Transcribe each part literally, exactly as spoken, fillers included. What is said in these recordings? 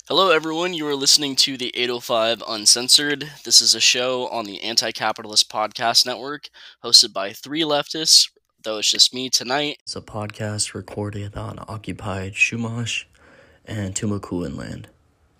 Hello, everyone. You are listening to the eight oh five Uncensored. This is a show on the Anti Capitalist Podcast Network, hosted by three leftists, though it's just me tonight. It's a podcast recorded on occupied Chumash and Tumakuin land.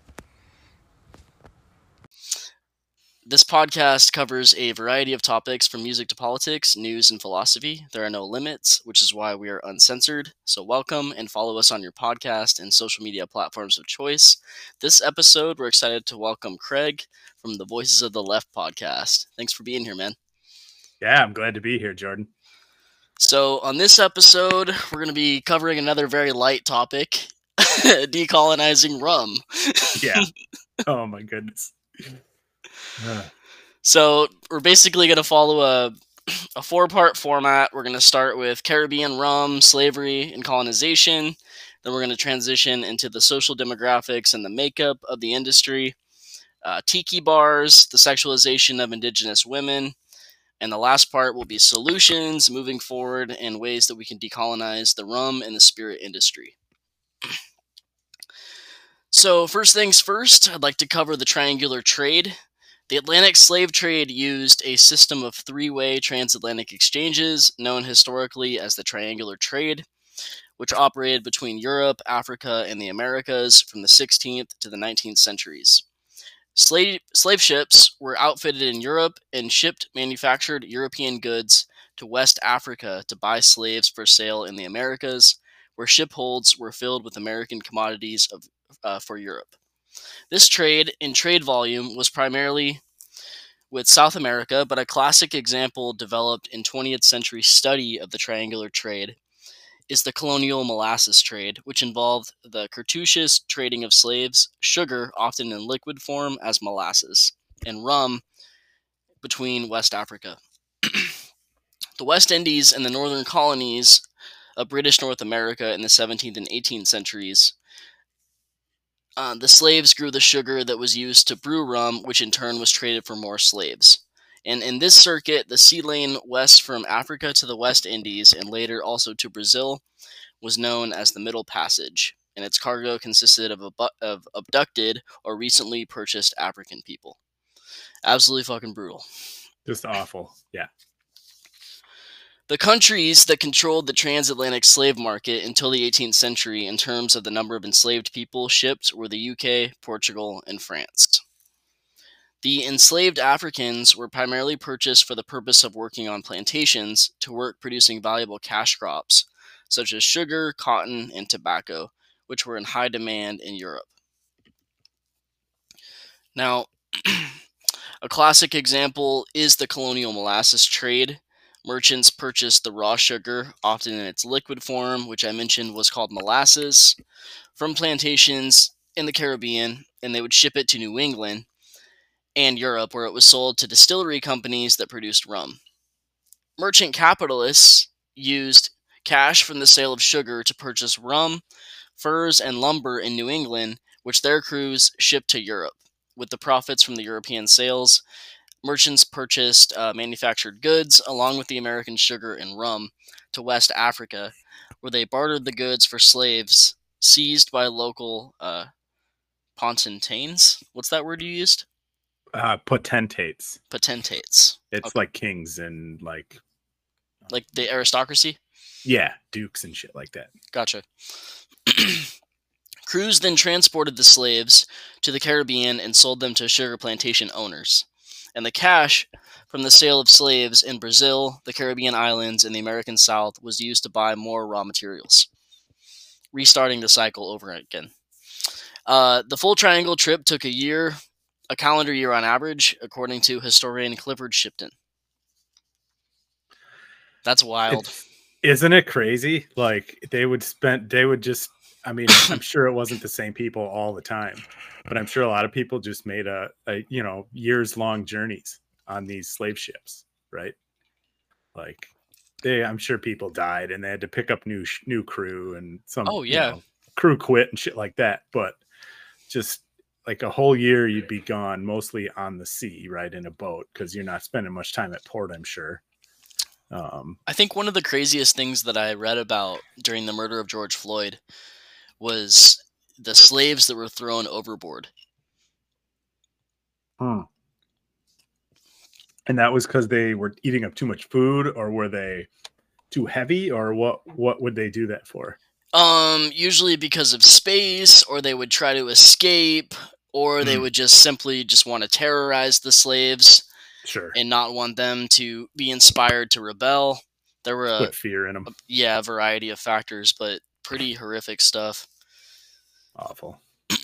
This podcast covers a variety of topics from music to politics, news, and philosophy. There are no limits, which is why we are uncensored. So, welcome and follow us on your podcast and social media platforms of choice. This episode, we're excited to welcome Craig from the Voices of the Left podcast. Thanks for being here, man. Yeah, I'm glad to be here, Jordan. So, on this episode, we're going to be covering another very light topic decolonizing rum. Yeah. Oh, my goodness. So we're basically going to follow a, a four-part format. We're going to start with Caribbean rum, slavery, and colonization. Then we're going to transition into the social demographics and the makeup of the industry, uh, tiki bars, the sexualization of indigenous women, and the last part will be solutions moving forward and ways that we can decolonize the rum and the spirit industry. So first things first, I'd like to cover the triangular trade. The Atlantic slave trade used a system of three-way transatlantic exchanges, known historically as the triangular trade, which operated between Europe, Africa, and the Americas from the sixteenth to the nineteenth centuries. Slave, slave ships were outfitted in Europe and shipped manufactured European goods to West Africa to buy slaves for sale in the Americas, where ship holds were filled with American commodities of, uh, for Europe. This trade in trade volume was primarily with South America, but a classic example developed in twentieth century study of the triangular trade is the colonial molasses trade, which involved the Curtius trading of slaves, sugar, often in liquid form as molasses, and rum between West Africa. The West Indies and the northern colonies of British North America in the seventeenth and eighteenth centuries. Uh, the slaves grew the sugar that was used to brew rum, which in turn was traded for more slaves. And in this circuit, the sea lane west from Africa to the West Indies, and later also to Brazil, was known as the Middle Passage, and its cargo consisted of, abu- of abducted or recently purchased African people. Absolutely fucking brutal. Just awful, yeah. The countries that controlled the transatlantic slave market until the eighteenth century in terms of the number of enslaved people shipped were the U K, Portugal, and France. The enslaved Africans were primarily purchased for the purpose of working on plantations to work producing valuable cash crops, such as sugar, cotton, and tobacco, which were in high demand in Europe. Now, a classic example is the colonial molasses trade. Merchants purchased the raw sugar, often in its liquid form, which I mentioned was called molasses, from plantations in the Caribbean, and they would ship it to New England and Europe, where it was sold to distillery companies that produced rum. Merchant capitalists used cash from the sale of sugar to purchase rum, furs, and lumber in New England, which their crews shipped to Europe. With the profits from the European sales, merchants purchased uh, manufactured goods along with the American sugar and rum to West Africa, where they bartered the goods for slaves seized by local uh, potentates. What's that word you used? Uh, potentates. Potentates. It's Okay. like kings and like... Like the aristocracy? Yeah, dukes and shit like that. Gotcha. Crews then transported the slaves to the Caribbean and sold them to sugar plantation owners. And the cash from the sale of slaves in Brazil, the Caribbean islands, and the American South was used to buy more raw materials, restarting the cycle over again. Uh, the full triangle trip took a year, a calendar year on average, according to historian Clifford Shipton. That's wild. It's, isn't it crazy? Like they would spend, they would just, I mean, I'm sure it wasn't the same people all the time, but I'm sure a lot of people just made a, a you know, years long journeys on these slave ships, right? Like they, I'm sure people died and they had to pick up new, new crew and some, oh, yeah. you know, crew quit and shit like that. But just like a whole year, you'd be gone mostly on the sea, right? In a boat, because you're not spending much time at port, I'm sure. Um, I think one of the craziest things that I read about during the murder of George Floyd was the slaves that were thrown overboard. Hmm. And that was because they were eating up too much food, or were they too heavy, or what? What would they do that for? Um, usually because of space, or they would try to escape, or they Mm. would just simply just want to terrorize the slaves Sure. and not want them to be inspired to rebel. There were a, Put fear in them. a yeah, a variety of factors, but pretty horrific stuff. Awful.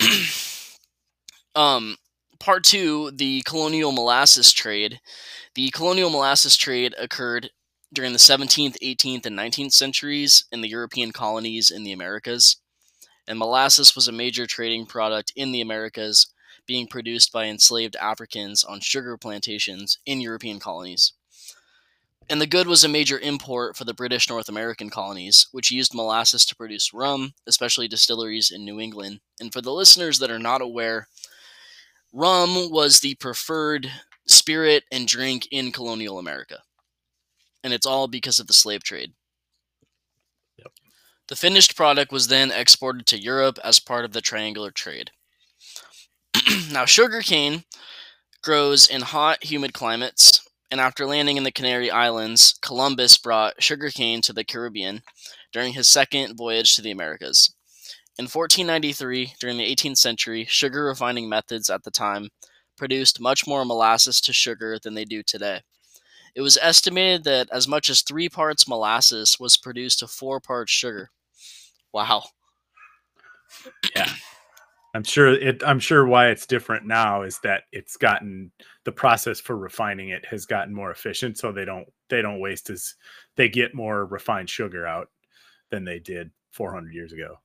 um, part two, the colonial molasses trade. The colonial molasses trade occurred during the seventeenth, eighteenth, and nineteenth centuries in the European colonies in the Americas. And molasses was a major trading product in the Americas, being produced by enslaved Africans on sugar plantations in European colonies. And the good was a major import for the British North American colonies, which used molasses to produce rum, especially distilleries in New England. And for the listeners that are not aware, rum was the preferred spirit and drink in colonial America. And it's all because of the slave trade. Yep. The finished product was then exported to Europe as part of the triangular trade. Now, sugarcane grows in hot, humid climates, and after landing in the Canary Islands, Columbus brought sugarcane to the Caribbean during his second voyage to the Americas. In fourteen ninety-three, during the eighteenth century, sugar refining methods at the time produced much more molasses to sugar than they do today. It was estimated that as much as three parts molasses was produced to four parts sugar. Wow. Yeah. I'm sure it I'm sure why it's different now is that it's gotten the process for refining it has gotten more efficient, so they don't they don't waste as they get more refined sugar out than they did four hundred years ago.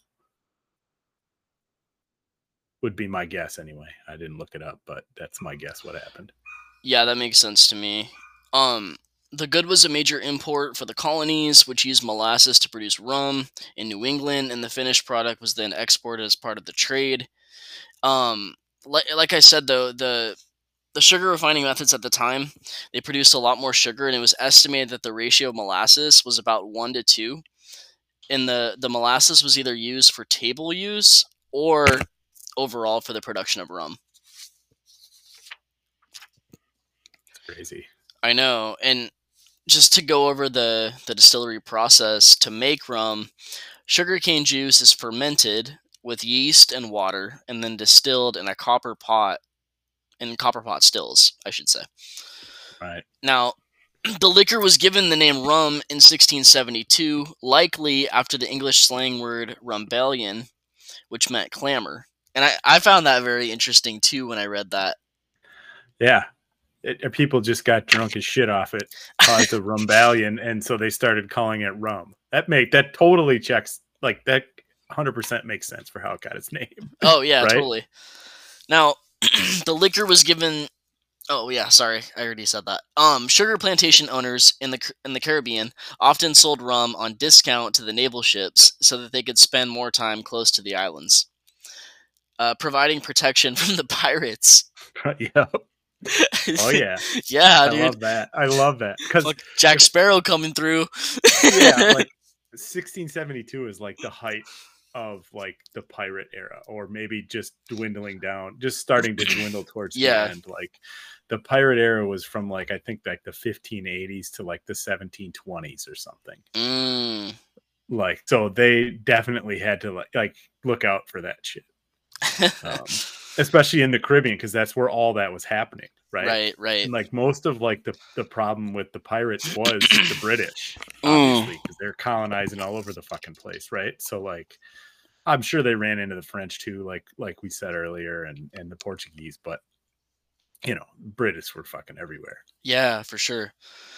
Would be my guess anyway. I didn't look it up, but that's my guess what happened. Yeah, that makes sense to me. Um, the good was a major import for the colonies, which used molasses to produce rum in New England, and the finished product was then exported as part of the trade. Um, like, like I said, though, the the sugar refining methods at the time, they produced a lot more sugar, and it was estimated that the ratio of molasses was about one to two. And the, the molasses was either used for table use or overall for the production of rum. Crazy. I know, and just to go over the, the distillery process, to make rum, sugarcane juice is fermented with yeast and water, and then distilled in a copper pot, in copper pot stills, I should say. Right. Now, the liquor was given the name rum in sixteen seventy-two, likely after the English slang word rumbellion, which meant clamor. And I, I found that very interesting, too, when I read that. Yeah. It, people just got drunk as shit off it, caused a rumbellion, and so they started calling it rum. That make that totally checks, like that one hundred percent makes sense for how it got its name. Oh, yeah, right? Totally. Now, the liquor was given... Oh, yeah, sorry, I already said that. Um, sugar plantation owners in the in the Caribbean often sold rum on discount to the naval ships so that they could spend more time close to the islands, uh, providing protection from the pirates. Yep. Oh yeah, yeah, I dude. love that. I love that because like Jack Sparrow coming through. yeah, like sixteen seventy-two is like the height of like the pirate era, or maybe just dwindling down, just starting to dwindle towards yeah. the end. Like the pirate era was from like I think like the fifteen eighties to like the seventeen twenties or something. Mm. Like so, they definitely had to like like look out for that shit. Um, especially in the Caribbean, because that's where all that was happening, right? Right, right. And like most of like the, the problem with the pirates was the British, obviously, because they're colonizing all over the fucking place, right? So like, I'm sure they ran into the French too, like like we said earlier, and and the Portuguese, but you know, British were fucking everywhere. Yeah, for sure.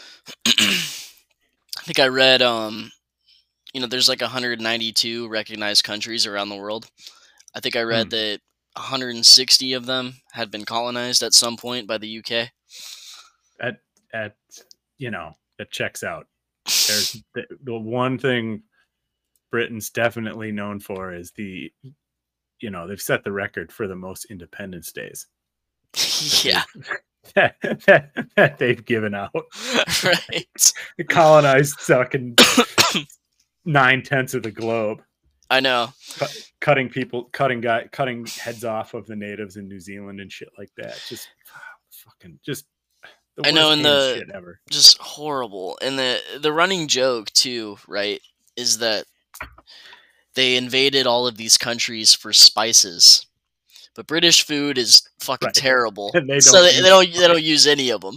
I think I read, um, you know, there's like one hundred ninety-two recognized countries around the world. I think I read hmm. that one hundred sixty of them had been colonized at some point by the U K. At, at you know, that checks out. There's the, the one thing Britain's definitely known for is the, you know, they've set the record for the most Independence Days. yeah. That, that, that they've given out. Right. Colonized fucking nine tenths of the globe. I know. Cut, cutting people, cutting guy, cutting heads off of the natives in New Zealand and shit like that. Just fucking, just the I know, worst and hand the shit ever. just horrible. And the the running joke too, right, is that they invaded all of these countries for spices, but British food is fucking Right. terrible, And they don't so they, use they don't they don't use any of them.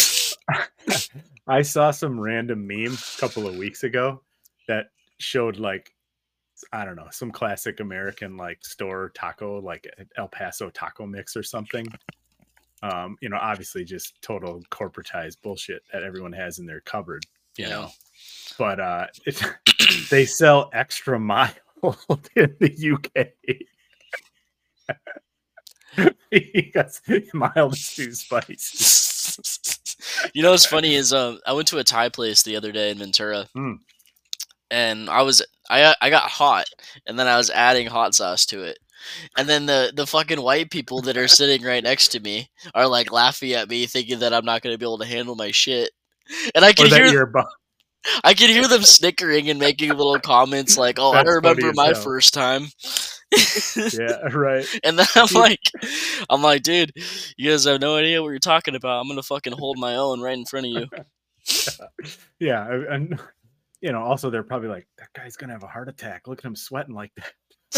I saw some random meme a couple of weeks ago that showed like, I don't know, some classic American like store taco, like El Paso taco mix or something. Um, you know, obviously just total corporatized bullshit that everyone has in their cupboard, you Yeah. know. But uh it, they sell extra mild in the U K. Because mild is too spicy. You know what's funny is um I went to a Thai place the other day in Ventura, Mm. and I was I I got hot, and then I was adding hot sauce to it, and then the the fucking white people that are sitting right next to me are like laughing at me, thinking that I'm not going to be able to handle my shit, and I Or can that hear you're above. I can hear them snickering and making little comments like, "Oh, That's I funny remember as my hell. first time." Yeah, right. And then I'm like, I'm like, dude, you guys have no idea what you're talking about. I'm gonna fucking hold my own right in front of you. Yeah, and you know, also they're probably like, that guy's gonna have a heart attack. Look at him sweating like that.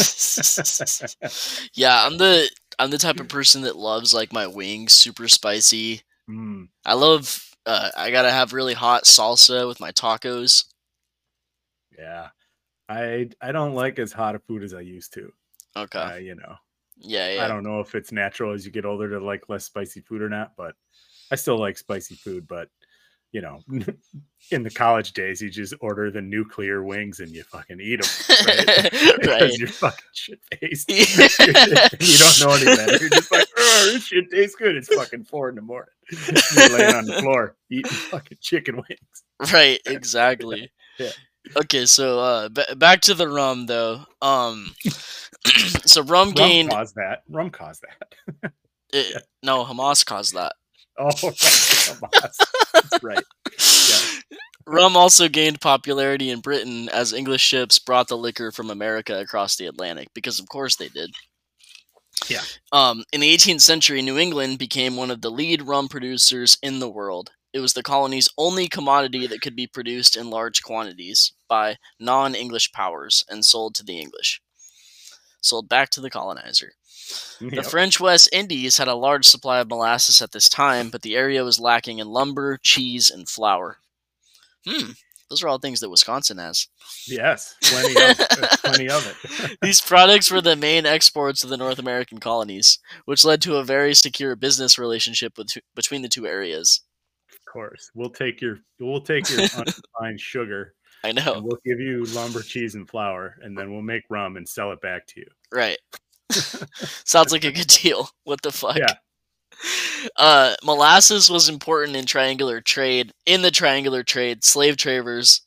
Yeah, I'm the I'm the type of person that loves like my wings super spicy. Mm, I love uh, I gotta have really hot salsa with my tacos. yeah, I I don't like as hot a food as I used to. Okay. Uh, you know, Yeah, yeah. I don't know if it's natural as you get older to like less spicy food or not, but I still like spicy food. But you know, in the college days, you just order the nuclear wings and you fucking eat them, right? Because Right. you're fucking shit faced. You don't know any better. You're just like, oh, this shit tastes good. It's fucking four in the morning. You're laying on the floor eating fucking chicken wings. Right, exactly. Yeah. Okay, so uh, b- back to the rum though. Um, so rum Rum gained. caused that. Rum caused that. It, Yeah. No, Hamas caused that. Oh, right. Hamas. That's right. Yeah. Rum also gained popularity in Britain as English ships brought the liquor from America across the Atlantic, because of course they did. Yeah. Um, in the eighteenth century, New England became one of the lead rum producers in the world. It was the colony's only commodity that could be produced in large quantities by non-English powers and sold to the English. Sold back to the colonizer. The Yep. French West Indies had a large supply of molasses at this time, but the area was lacking in lumber, cheese, and flour. Hmm, those are all things that Wisconsin has. Yes, plenty of uh, plenty of it. These products were the main exports of the North American colonies, which led to a very secure business relationship with, between the two areas. Of course, we'll take your we'll take your unrefined sugar. I know. And we'll give you lumber, cheese, and flour, and then we'll make rum and sell it back to you. Right. Sounds like a good deal. What the fuck? Yeah. Uh, molasses was important in triangular trade. In the triangular trade, slave traders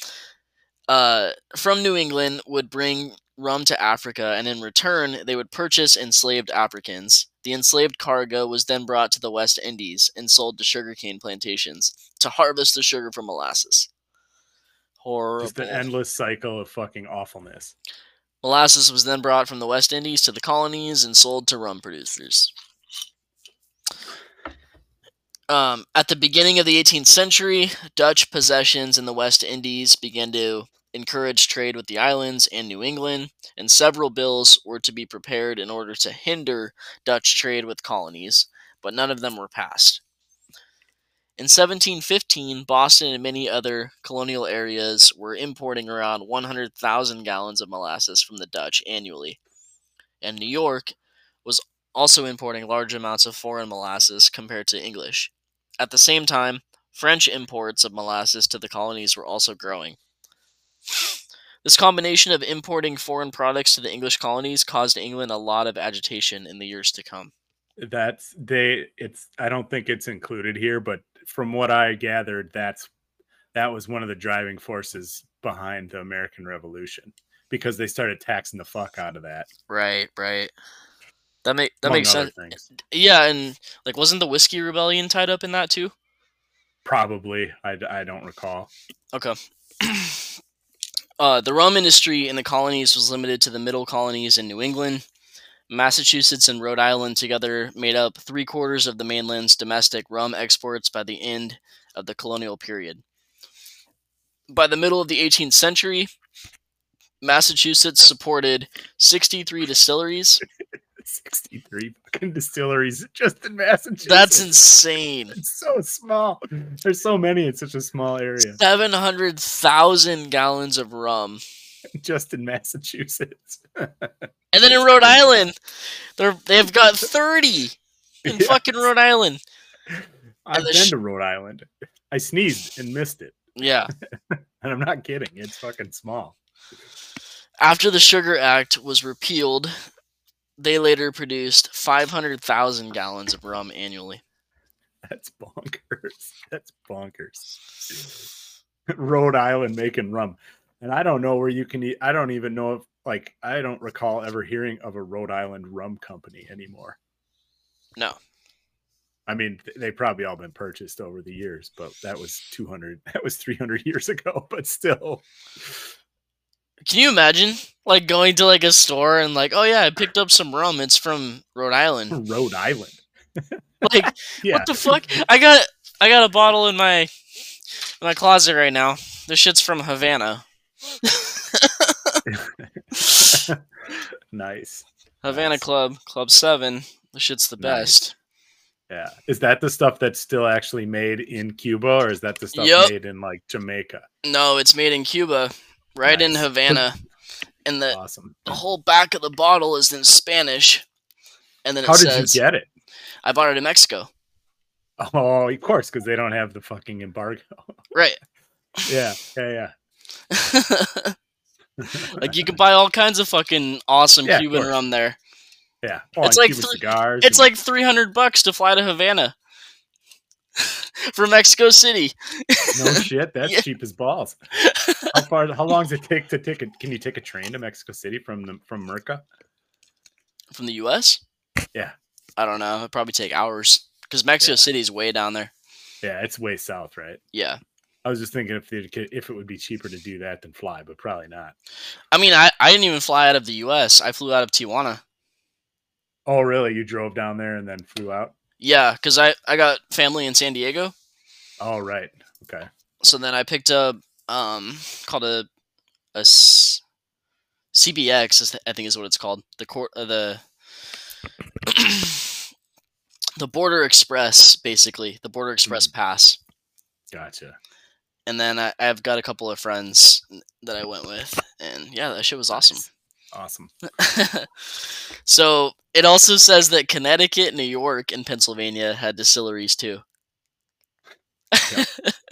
uh, from New England would bring rum to Africa, and in return, they would purchase enslaved Africans. The enslaved cargo was then brought to the West Indies and sold to sugarcane plantations to harvest the sugar from molasses. Horrible. Just an endless cycle of fucking awfulness. Molasses was then brought from the West Indies to the colonies and sold to rum producers. Um, at the beginning of the eighteenth century, Dutch possessions in the West Indies began to encourage trade with the islands and New England, and several bills were to be prepared in order to hinder Dutch trade with colonies, but none of them were passed. In seventeen fifteen, Boston and many other colonial areas were importing around one hundred thousand gallons of molasses from the Dutch annually, and New York was also importing large amounts of foreign molasses compared to English. At the same time, French imports of molasses to the colonies were also growing. This combination of importing foreign products to the English colonies caused England a lot of agitation in the years to come. That's they it's I don't think it's included here, but from what I gathered, that's that was one of the driving forces behind the American Revolution, because they started taxing the fuck out of that. Right, right. That make that among makes other sense. things. Yeah, and like, wasn't the Whiskey Rebellion tied up in that too? Probably. I, I don't recall. Okay. Uh, the rum industry in the colonies was limited to the middle colonies in New England. Massachusetts and Rhode Island together made up three quarters of the mainland's domestic rum exports by the end of the colonial period. By the middle of the eighteenth century, Massachusetts supported sixty-three distilleries. sixty-three fucking distilleries just in Massachusetts. That's insane. It's so small. There's so many in such a small area. seven hundred thousand gallons of rum. Just in Massachusetts. And then in Rhode Island, they're, they've got thirty in yes. fucking Rhode Island. I've been sh- to Rhode Island. I sneezed and missed it. Yeah. And I'm not kidding. It's fucking small. After the Sugar Act was repealed, they later produced five hundred thousand gallons of rum annually. That's bonkers. That's bonkers. Rhode Island making rum. And I don't know where you can eat. I don't even know if, like, I don't recall ever hearing of a Rhode Island rum company anymore. No. I mean, they've probably all been purchased over the years, but that was two hundred, that was three hundred years ago, but still. Can you imagine, like, going to, like, a store and, like, oh, yeah, I picked up some rum. It's from Rhode Island. Rhode Island. Like, yeah. What the fuck? I got I got a bottle in my in my closet right now. This shit's from Havana. Nice. Havana nice. Club, Club seven. This shit's the best. Nice. Yeah. Is that the stuff that's still actually made in Cuba, or is that the stuff yep. made in, like, Jamaica? No, it's made in Cuba, right nice. in Havana. And the, awesome. the whole back of the bottle is in Spanish. And then it How says, did you get it? I bought it in Mexico. Oh, of course, because they don't have the fucking embargo. Right. Yeah, yeah, yeah. Like, you can buy all kinds of fucking awesome yeah, Cuban rum there. Yeah. Oh, it's like th- cigars it's and... like three hundred bucks to fly to Havana from Mexico City. No shit, that's yeah. cheap as balls. How far? How long does it take to take a? Can you take a train to Mexico City from the from Merca? From the U S? Yeah. I don't know. It'd probably take hours because Mexico yeah. City is way down there. Yeah, it's way south, right? Yeah. I was just thinking if they, if it would be cheaper to do that than fly, but probably not. I mean, I, I didn't even fly out of the U S. I flew out of Tijuana. Oh, really? You drove down there and then flew out? Yeah, because I, I got family in San Diego. Oh, right. Okay. So then I picked up um called a a C B X, I think is what it's called. The court, uh, the the Border Express, basically the Border Express mm. pass. Gotcha. And then I, I've got a couple of friends that I went with, and yeah, that shit was awesome. Nice. Awesome. So it also says that Connecticut, New York, and Pennsylvania had distilleries too. Yep.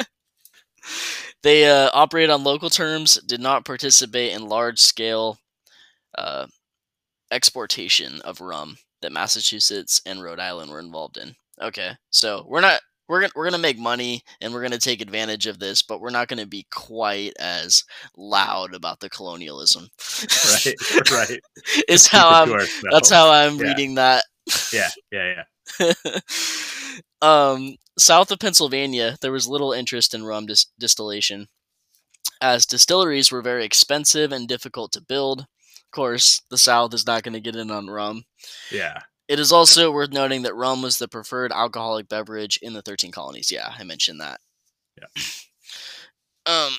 They uh, operate on local terms, did not participate in large-scale uh, exportation of rum that Massachusetts and Rhode Island were involved in. Okay, so we're not we're gonna we're gonna make money and we're gonna take advantage of this, but we're not gonna be quite as loud about the colonialism. Right, right. Is how I'm. That's how I'm yeah. reading that. Yeah, yeah, yeah. um, south of Pennsylvania, there was little interest in rum dis- distillation, as distilleries were very expensive and difficult to build. Of course, the South is not going to get in on rum. Yeah. It is also worth noting that rum was the preferred alcoholic beverage in the thirteen colonies. Yeah, I mentioned that. Yeah. Um.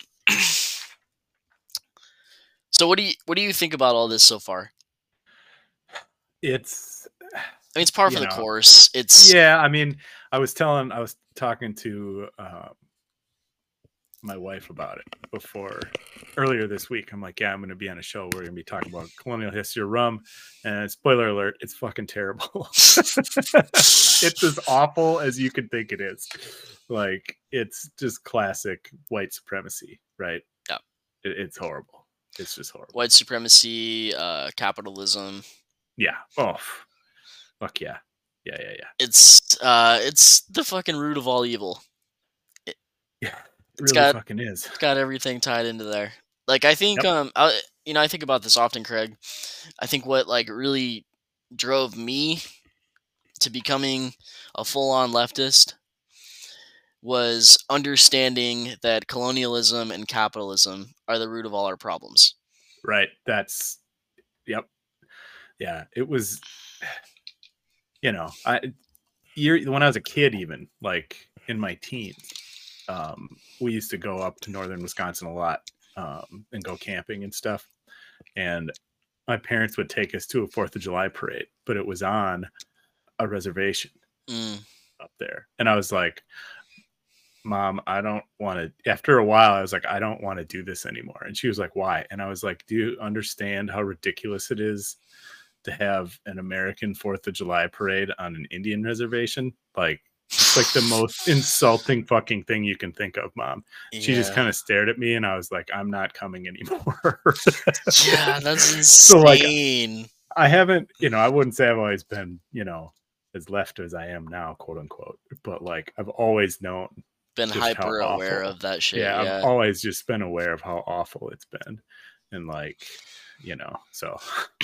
So what do you what do you think about all this so far? It's. I mean, it's par for the know, course. It's yeah. I mean, I was telling, I was talking to uh, my wife about it before earlier this week. I'm like, yeah, I'm going to be on a show. We're going to be talking about colonial history of rum, and spoiler alert, it's fucking terrible. It's as awful as you could think it is. Like, it's just classic white supremacy, right? Yeah, it, it's horrible. It's just horrible. White supremacy, uh, capitalism. Yeah. Oh. Fuck yeah. Yeah, yeah, yeah. It's uh it's the fucking root of all evil. It, yeah. It it's really got, fucking is. It's got everything tied into there. Like I think yep. um I, you know, I think about this often, Craig. I think what like really drove me to becoming a full-on leftist was understanding that colonialism and capitalism are the root of all our problems. Right. That's, yep. Yeah. It was, you know, I, year, when I was a kid, even like in my teens, um, we used to go up to northern Wisconsin a lot um, and go camping and stuff. And my parents would take us to a Fourth of July parade, but it was on a reservation Mm. up there. And I was like, Mom, I don't want to. After a while, I was like, I don't want to do this anymore. And she was like, why? And I was like, do you understand how ridiculous it is to have an American Fourth of July parade on an Indian reservation? Like, it's like the most insulting fucking thing you can think of, Mom. Yeah. She just kind of stared at me, and I was like, I'm not coming anymore. Yeah, that's insane. So, like, I haven't, you know, I wouldn't say I've always been, you know, as left as I am now, quote unquote, but like, I've always known, been hyper aware awful. of that shit. Yeah, yeah, I've always just been aware of how awful it's been. And like, you know, so.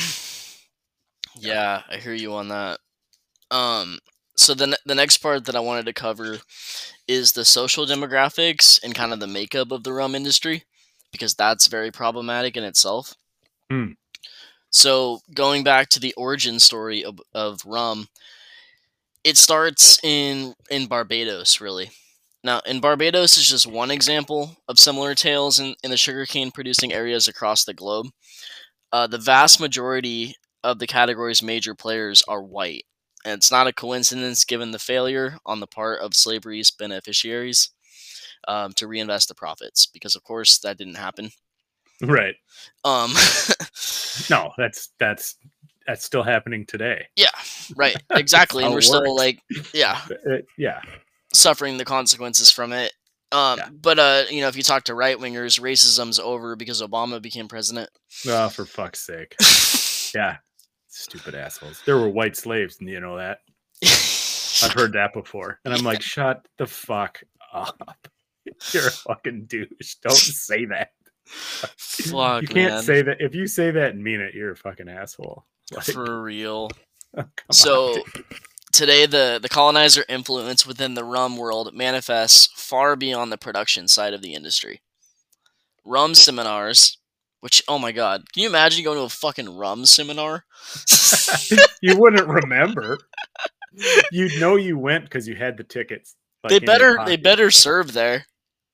Yeah, I hear you on that. Um, so the, the next part that I wanted to cover is the social demographics and kind of the makeup of the rum industry, because that's very problematic in itself. Hmm. So going back to the origin story of, of rum, it starts in, in Barbados, really. Now, in Barbados is just one example of similar tales in, in the sugarcane producing areas across the globe. Uh, the vast majority of the category's major players are white, and it's not a coincidence given the failure on the part of slavery's beneficiaries um, to reinvest the profits, because of course that didn't happen. Right. Um, no, that's that's that's still happening today. Yeah, right. Exactly, and we're still like, yeah, uh, yeah. suffering the consequences from it. Um, yeah. But, uh, you know, if you talk to right-wingers, racism's over because Obama became president. Oh, for fuck's sake. Yeah. Stupid assholes. There were white slaves, and you know that? I've heard that before. And I'm yeah. like, shut the fuck up. You're a fucking douche. Don't say that. Fuck, you can't man. say that. If you say that and mean it, you're a fucking asshole. Like, for real. Oh, so... on, Today, the, the colonizer influence within the rum world manifests far beyond the production side of the industry. Rum seminars, which, oh my god, can you imagine going to a fucking rum seminar? You wouldn't remember. You'd know you went because you had the tickets. Like, they better they better serve there.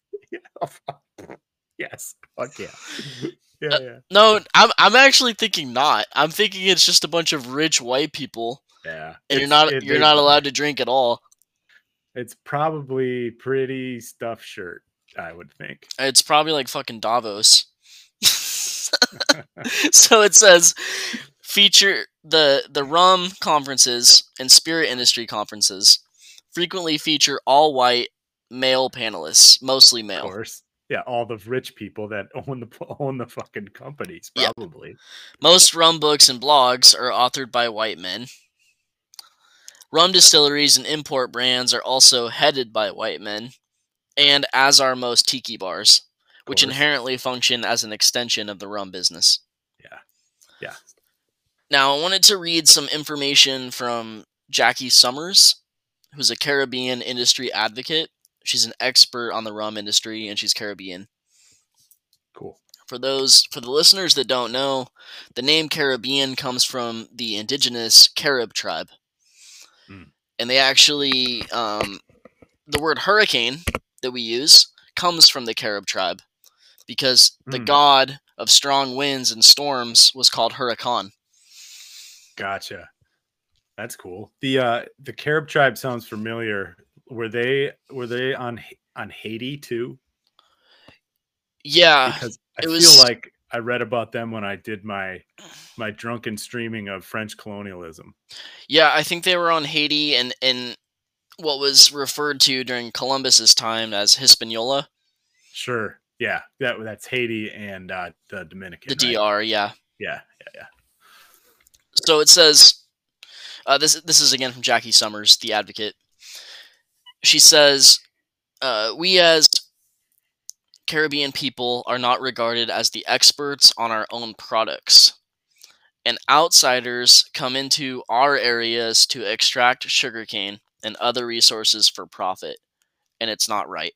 Yes, fuck yeah. Yeah, uh, yeah. No, I'm I'm actually thinking not. I'm thinking it's just a bunch of rich white people. Yeah, and you're not it, you're not allowed to drink at all. It's probably pretty stuffed shirt, I would think. It's probably like fucking Davos. So it says feature the the rum conferences and spirit industry conferences frequently feature all white male panelists, mostly male. Of course. Yeah, all the rich people that own the own the fucking companies, probably. Yeah. Most rum books and blogs are authored by white men. Rum distilleries and import brands are also headed by white men, and as are most tiki bars, which inherently function as an extension of the rum business. Yeah, yeah. Now, I wanted to read some information from Jackie Summers, who's a Caribbean industry advocate. She's an expert on the rum industry, and she's Caribbean. Cool. For those, for the listeners that don't know, the name Caribbean comes from the indigenous Carib tribe. Mm. And they actually, um, the word hurricane that we use comes from the Carib tribe, because the mm. god of strong winds and storms was called Huracan. Gotcha. That's cool. The uh, the Carib tribe sounds familiar. Were they were they on on Haiti too? Yeah, because I it feel was... like I read about them when I did my my drunken streaming of French colonialism. Yeah, I think they were on Haiti and and what was referred to during Columbus's time as Hispaniola. Sure. Yeah, that that's Haiti and uh, the Dominican. The D R, right? yeah. Yeah, yeah, yeah. So it says, uh, this this is again from Jackie Summers, the advocate. She says, uh, we as Caribbean people are not regarded as the experts on our own products, and outsiders come into our areas to extract sugarcane and other resources for profit, and it's not right.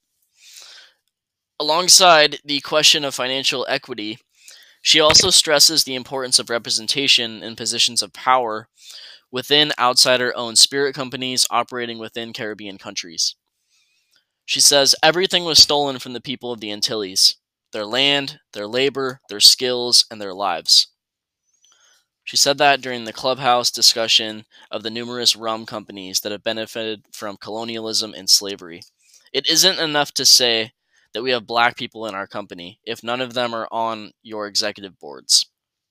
Alongside the question of financial equity, she also stresses the importance of representation in positions of power within outsider-owned spirit companies operating within Caribbean countries. She says everything was stolen from the people of the Antilles: their land, their labor, their skills, and their lives. She said that during the Clubhouse discussion of the numerous rum companies that have benefited from colonialism and slavery. It isn't enough to say that we have black people in our company if none of them are on your executive boards.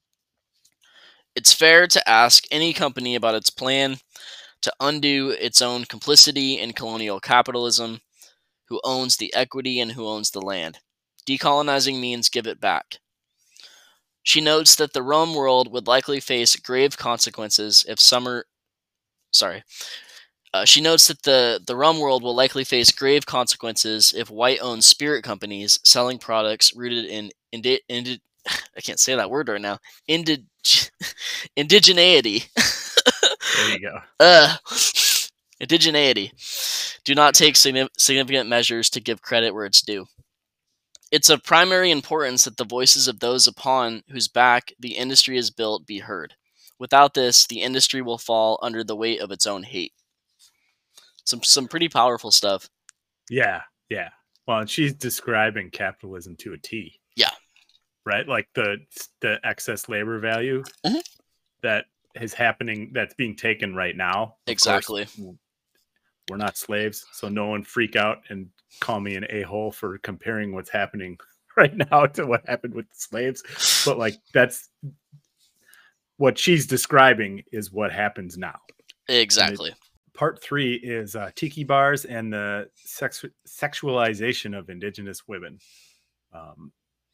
It's fair to ask any company about its plan to undo its own complicity in colonial capitalism, who owns the equity and who owns the land. Decolonizing means give it back. She notes that the rum world would likely face grave consequences if summer. Sorry. Uh, she notes that the, the rum world will likely face grave consequences if white-owned spirit companies selling products rooted in indi- indi- I can't say that word right now. Indi- indigeneity. There you go. uh, indigeneity. Do not take significant measures to give credit where it's due. It's of primary importance that the voices of those upon whose back the industry is built be heard. Without this, the industry will fall under the weight of its own hate. Some some pretty powerful stuff. Yeah, yeah. Well, and she's describing capitalism to a T. Yeah. Right? Like the the excess labor value mm-hmm. that is happening, that's being taken right now. Of exactly. Course, we're not slaves, so no one freak out and call me an a-hole for comparing what's happening right now to what happened with the slaves. But like, that's what she's describing is what happens now. Exactly. It, part three is uh, tiki bars and the sex- sexualization of indigenous women. Um,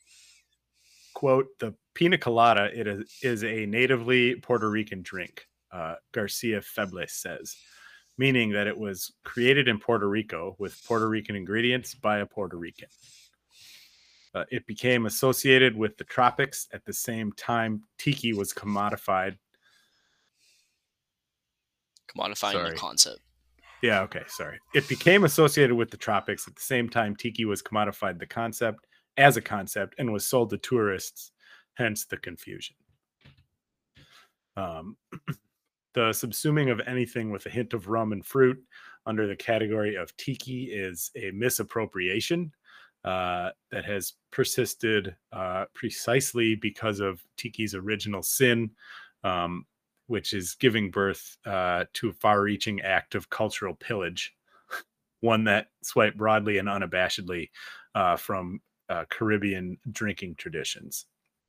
quote, the pina colada it is, is a natively Puerto Rican drink, uh, Garcia Febles says, meaning that it was created in Puerto Rico with Puerto Rican ingredients by a Puerto Rican. Uh, it became associated with the tropics at the same time tiki was commodified. Commodifying sorry. the concept. Yeah, okay, sorry. It became associated with the tropics at the same time tiki was commodified the concept as a concept and was sold to tourists, hence the confusion. Um, the subsuming of anything with a hint of rum and fruit under the category of tiki is a misappropriation uh, that has persisted uh, precisely because of tiki's original sin, um, which is giving birth uh, to a far-reaching act of cultural pillage, one that swiped broadly and unabashedly uh, from uh, Caribbean drinking traditions.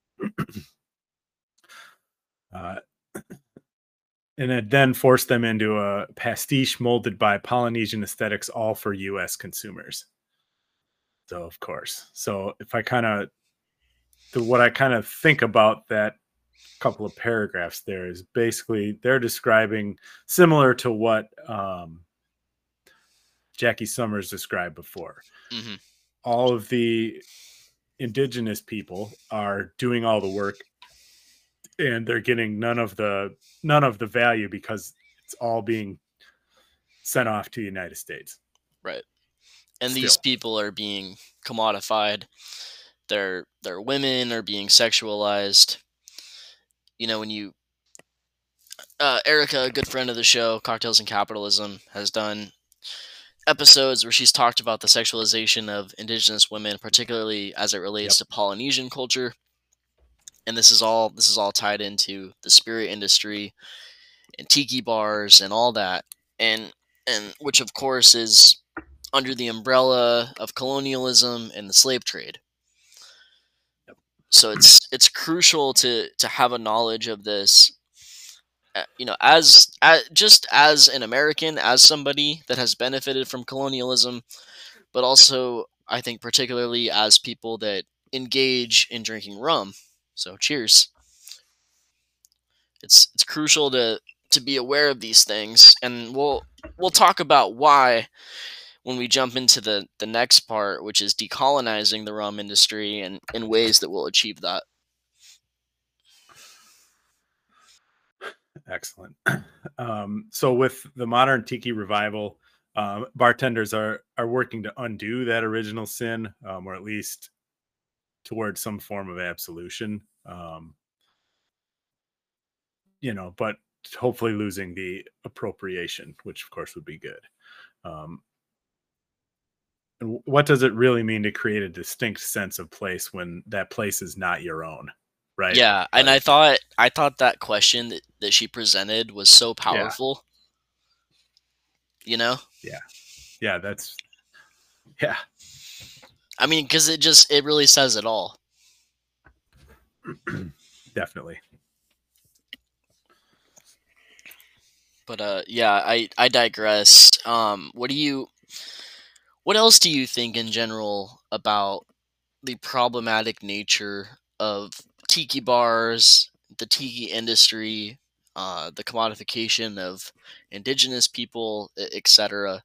uh, and it then forced them into a pastiche molded by Polynesian aesthetics, all for U S consumers. So, of course. So if I kind of, the what I kind of think about that couple of paragraphs there is basically they're describing similar to what um, Jackie Summers described before. Mm-hmm. All of the indigenous people are doing all the work, and they're getting none of the none of the value because it's all being sent off to the United States. Right. And Still. These people are being commodified. Their their women are being sexualized. You know, when you uh, Erica, a good friend of the show, Cocktails and Capitalism, has done episodes where she's talked about the sexualization of indigenous women, particularly as it relates yep. to Polynesian culture. And this is all this is all tied into the spirit industry and tiki bars and all that, and and which of course is under the umbrella of colonialism and the slave trade. Yep. So it's it's crucial to to have a knowledge of this. You know, as, as just as an American, as somebody that has benefited from colonialism, but also I think particularly as people that engage in drinking rum. So cheers. It's it's crucial to to be aware of these things, and we'll we'll talk about why when we jump into the the next part, which is decolonizing the rum industry and in ways that will achieve that. Excellent. Um, so with the modern tiki revival, um, bartenders are are working to undo that original sin, um, or at least towards some form of absolution. Um, you know, but hopefully losing the appropriation, which of course would be good. Um, and what does it really mean to create a distinct sense of place when that place is not your own, right? Yeah, and I Like, thought I thought that question that, that she presented was so yeah, powerful. You know? yeah, yeah. That's yeah, I mean, because it just it really says it all. definitely. But uh, yeah, I I digress. Um, what do you what else do you think in general about the problematic nature of tiki bars, the tiki industry, uh, the commodification of indigenous people, et cetera?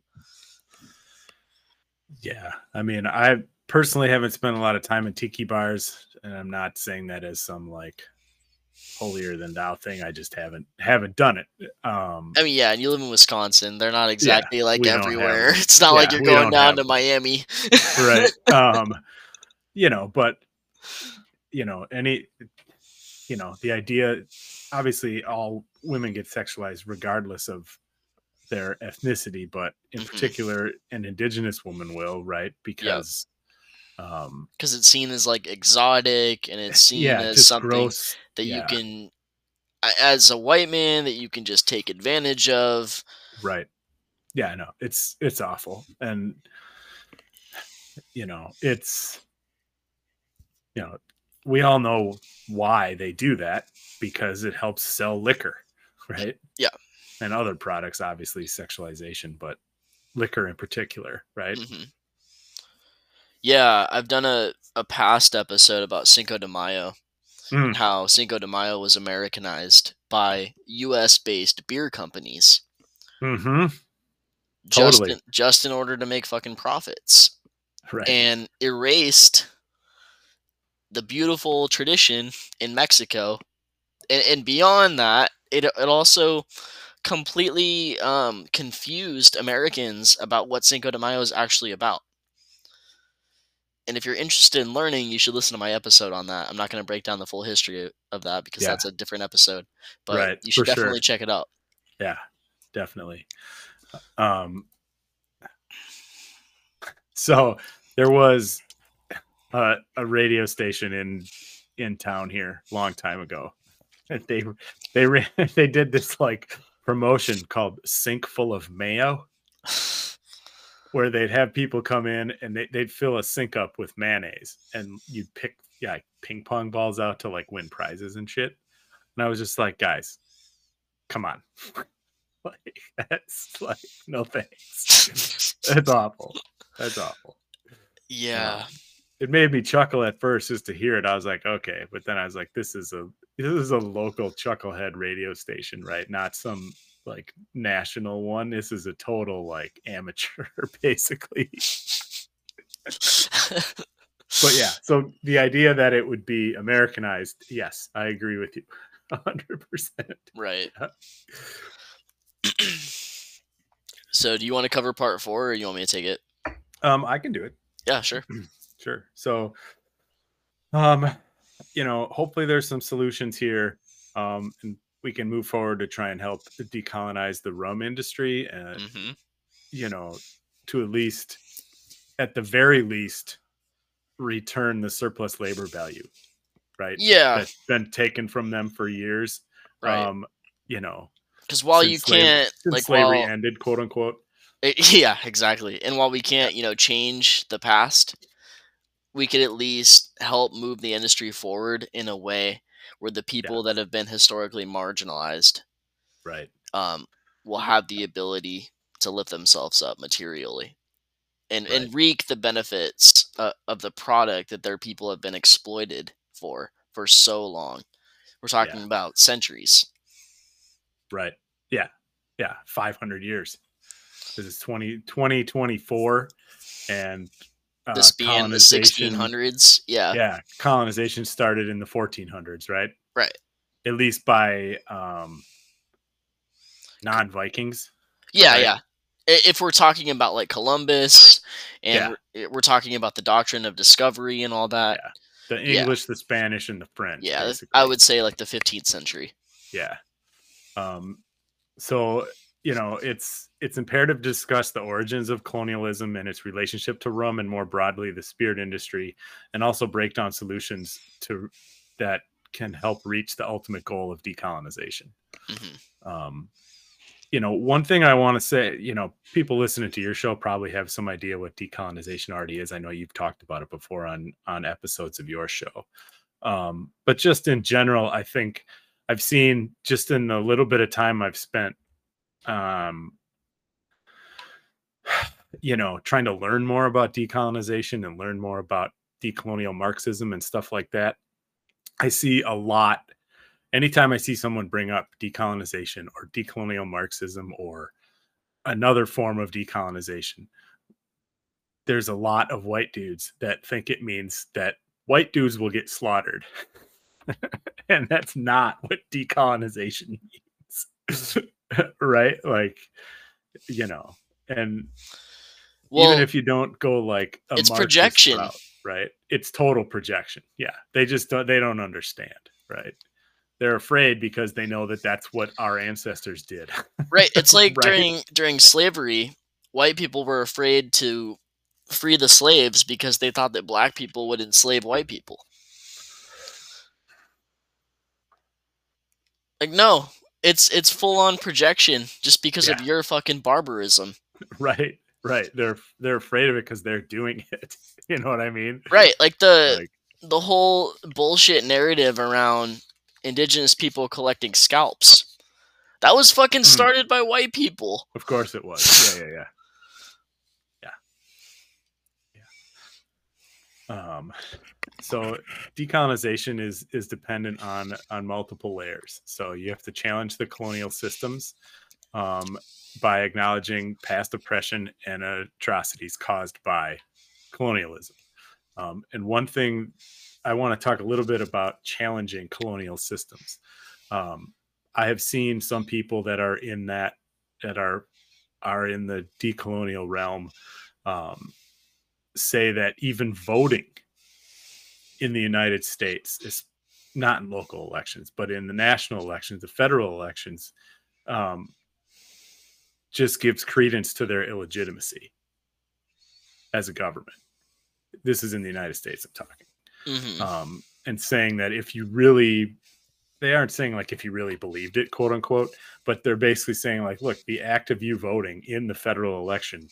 Yeah, I mean, I personally haven't spent a lot of time in tiki bars, and I'm not saying that as some like holier than thou thing. I just haven't haven't done it. Um, I mean, yeah, and you live in Wisconsin. They're not yeah, exactly like we don't have everywhere. them. It's not like Yeah, you're we going don't down have to them. Miami. Right. Um, you know, but you know, any you know, the idea obviously all women get sexualized regardless of their ethnicity, but in hmm particular an indigenous woman will, right? Yep. Because um Because it's seen as like exotic, and it's seen yeah, as just something gross. that you Yeah, can, a- as a white man, that you can just take advantage of. right. Yeah, no, it's it's awful. And you know, it's you know, we all know why they do that because it helps sell liquor, right? Yeah. And other products, obviously sexualization, but liquor in particular, right? hmm Yeah, I've done a, a past episode about Cinco de Mayo and Mm, how Cinco de Mayo was Americanized by U S based beer companies hmm. just Totally. in, just in order to make fucking profits, Right. and erased the beautiful tradition in Mexico. And, and beyond that, it, it also completely um, confused Americans about what Cinco de Mayo is actually about. And if you're interested in learning, you should listen to my episode on that. I'm not going to break down the full history of that because Yeah. that's a different episode, but Right. you For should sure. definitely check it out. Yeah. Definitely. Um, so there was a, a radio station in in town here a long time ago. And they they ran, they did this like promotion called Sink Full of Mayo, where they'd have people come in and they, they'd fill a sink up with mayonnaise, and you'd pick yeah like ping pong balls out to like win prizes and shit. And I was just like, guys, come on. Like, that's like, no thanks. That's awful. That's awful. Yeah. Uh, it made me chuckle at first just to hear it. I was like, okay, but then I was like, this is a this is a local chucklehead radio station, right? Not some like national one. This is a total like amateur, basically. But yeah, so the idea that it would be Americanized, yes, I agree with you, a hundred percent. Right. So, do you want to cover part four, or you want me to take it? Um, I can do it. Yeah, sure. Sure. So, um, you know, hopefully there's some solutions here, um, and we can move forward to try and help decolonize the rum industry, and hmm you know, to at least, at the very least, return the surplus labor value, right? Yeah. That's been taken from them for years. Right. Um, you know, Because while you since slavery, can't, since like, slavery while ended, quote unquote. it, yeah, exactly. And while we can't, you know, change the past, we could at least help move the industry forward in a way where the people Yeah. that have been historically marginalized, Right. um, will have the ability to lift themselves up materially, and Right. and reap the benefits uh, of the product that their people have been exploited for for so long. We're talking Yeah. about centuries. Right. Yeah. Yeah. five hundred years. This is twenty, twenty twenty-four, and uh, This being the sixteen hundreds. Yeah. Yeah. Colonization started in the fourteen hundreds, right? Right. At least by um, non-Vikings. Yeah, Right. yeah. if we're talking about like Columbus and Yeah. we're, we're talking about the doctrine of discovery and all that. Yeah. The Yeah. English, the Spanish, and the French, Yeah, basically. I would say like the fifteenth century. Yeah. Um, so, you know, it's it's imperative to discuss the origins of colonialism and its relationship to rum and more broadly the spirit industry, and also break down solutions to that can help reach the ultimate goal of decolonization. Mm-hmm. Um, you know, one thing I want to say, you know, people listening to your show probably have some idea what decolonization already is. I know you've talked about it before on on episodes of your show. Um, but just in general, I think I've seen just in the little bit of time I've spent, um, you know, trying to learn more about decolonization and learn more about decolonial Marxism and stuff like that. I see a lot. Anytime I see someone bring up decolonization or decolonial Marxism or another form of decolonization, there's a lot of white dudes that think it means that white dudes will get slaughtered. And that's not what decolonization means. Right? Like, you know, and Well, even if you don't go like a it's Marxist projection, route, right? It's total projection. Yeah. They just don't, they don't understand. Right. They're afraid because they know that that's what our ancestors did. Right. It's like Right? during during slavery, white people were afraid to free the slaves because they thought that black people would enslave white people. Like, no, it's it's full on projection just because Yeah. of your fucking barbarism. Right. Right. They're they're afraid of it because they're doing it. You know what I mean? Right. Like the Like, the whole bullshit narrative around indigenous people collecting scalps. That was fucking started by white people. of course it was. Yeah, yeah, yeah. Yeah. Yeah. Um so decolonization is is dependent on on multiple layers. So you have to challenge the colonial systems um by acknowledging past oppression and atrocities caused by colonialism. Um, and one thing I want to talk a little bit about challenging colonial systems. Um, I have seen some people that are in that that are are in the decolonial realm um, say that even voting in the United States is not in local elections, but in the national elections, the federal elections, um, just gives credence to their illegitimacy as a government. This is in the United States I'm talking. Mm-hmm. Um, and saying that if you really, they aren't saying like if you really believed it, quote unquote, but they're basically saying like, look, the act of you voting in the federal election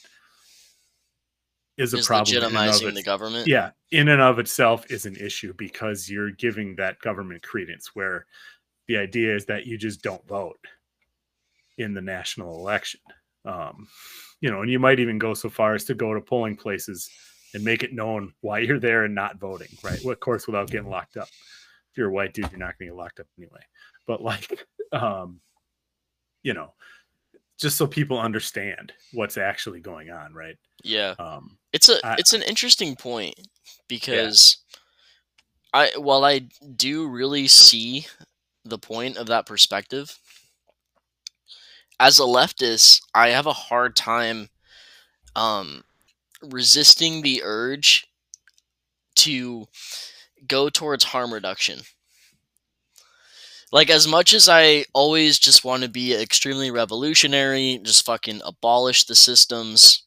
is a Is problem. In and of legitimizing its, the government. yeah, in and of itself is an issue because you're giving that government credence, where the idea is that you just don't vote in the national election. Um, you know, and you might even go so far as to go to polling places and make it known why you're there and not voting, right? Well, of course, without getting locked up. If you're a white dude, you're not going to get locked up anyway. But like, um, you know, just so people understand what's actually going on, right? Yeah. Um, it's a I, it's an interesting point because yeah. I while I do really see the point of that perspective, as a leftist, I have a hard time um, resisting the urge to go towards harm reduction. Like, as much as I always just want to be extremely revolutionary, just fucking abolish the systems,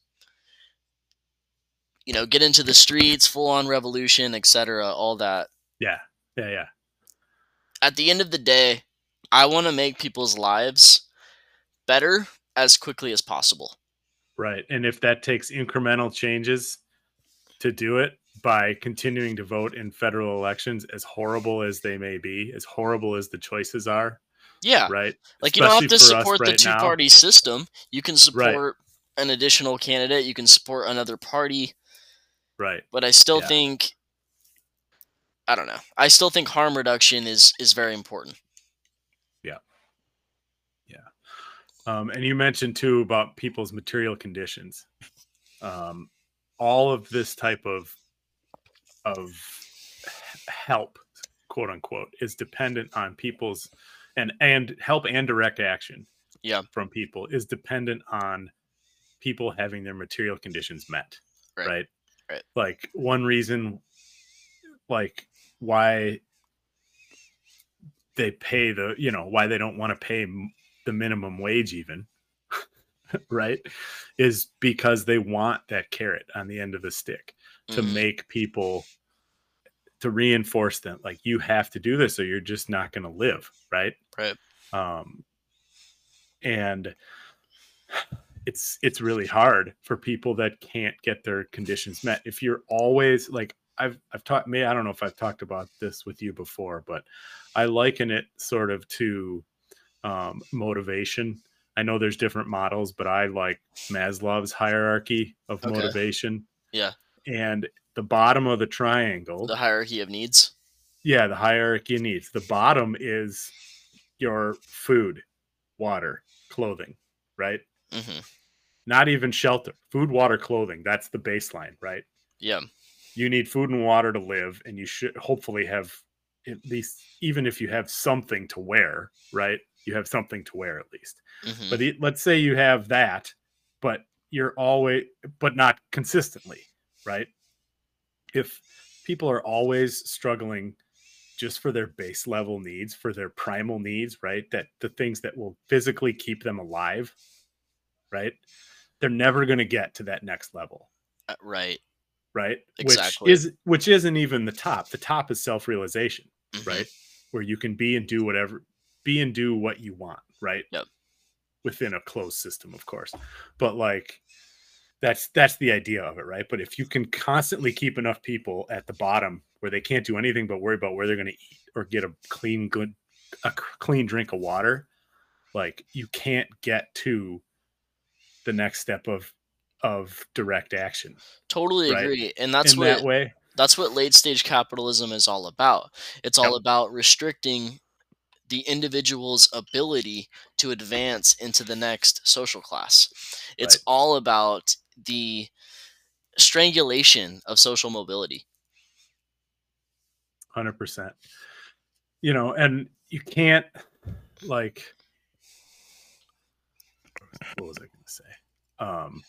you know, get into the streets, full-on revolution, et cetera, all that. Yeah, yeah, yeah. At the end of the day, I want to make people's lives better as quickly as possible. Right. And if that takes incremental changes to do it by continuing to vote in federal elections, as horrible as they may be, as horrible as the choices are. Yeah. Right. Like, you don't have to support right the two-party system. You can support right. an additional candidate. You can support another party. Right. But I still yeah. think, I don't know. I still think harm reduction is is very important. Yeah. Yeah. Um, and you mentioned too about people's material conditions. Um, all of this type of of help, quote unquote, is dependent on people's and and help and direct action. Yeah. From people is dependent on people having their material conditions met, Right. right? Right. Like one reason, like why they pay the, you know, why they don't want to pay the minimum wage even, right, is because they want that carrot on the end of the stick to Mhm. make people, to reinforce them, like you have to do this or you're just not going to live, right? Right. Um, and it's it's really hard for people that can't get their conditions met. If you're always like, I've I've talked, me, I don't know if I've talked about this with you before, but I liken it sort of to um, motivation. I know there's different models, but I like Maslow's hierarchy of Okay. motivation. Yeah. And the bottom of the triangle, The hierarchy of needs. yeah, the hierarchy of needs. The bottom is your food, water, clothing, right? Mm-hmm. Not even shelter, food, water, clothing. That's the baseline, right? Yeah. You need food and water to live, and you should hopefully have at least, even if you have something to wear, right? You have something to wear at least. Mm-hmm. But the, let's say you have that, but you're always, but not consistently, right? If people are always struggling just for their base level needs, for their primal needs, right? That the things that will physically keep them alive, right? They're never going to get to that next level. Uh, right. Right. Exactly. Which is, which isn't even the top. The top is self-realization, Mm-hmm. right? Where you can be and do whatever, be and do what you want, right? Yep. Within a closed system, of course. But like, that's, that's the idea of it, right? But if you can constantly keep enough people at the bottom where they can't do anything but worry about where they're going to eat or get a clean, good, a clean drink of water, like you can't get to the next step of, of direct action. Totally right? agree. And that's In what that way. that's what late stage capitalism is all about. It's all Yep. about restricting the individual's ability to advance into the next social class. It's Right. all about the strangulation of social mobility. one hundred percent. You know, and you can't, like, what was I going to say? Um,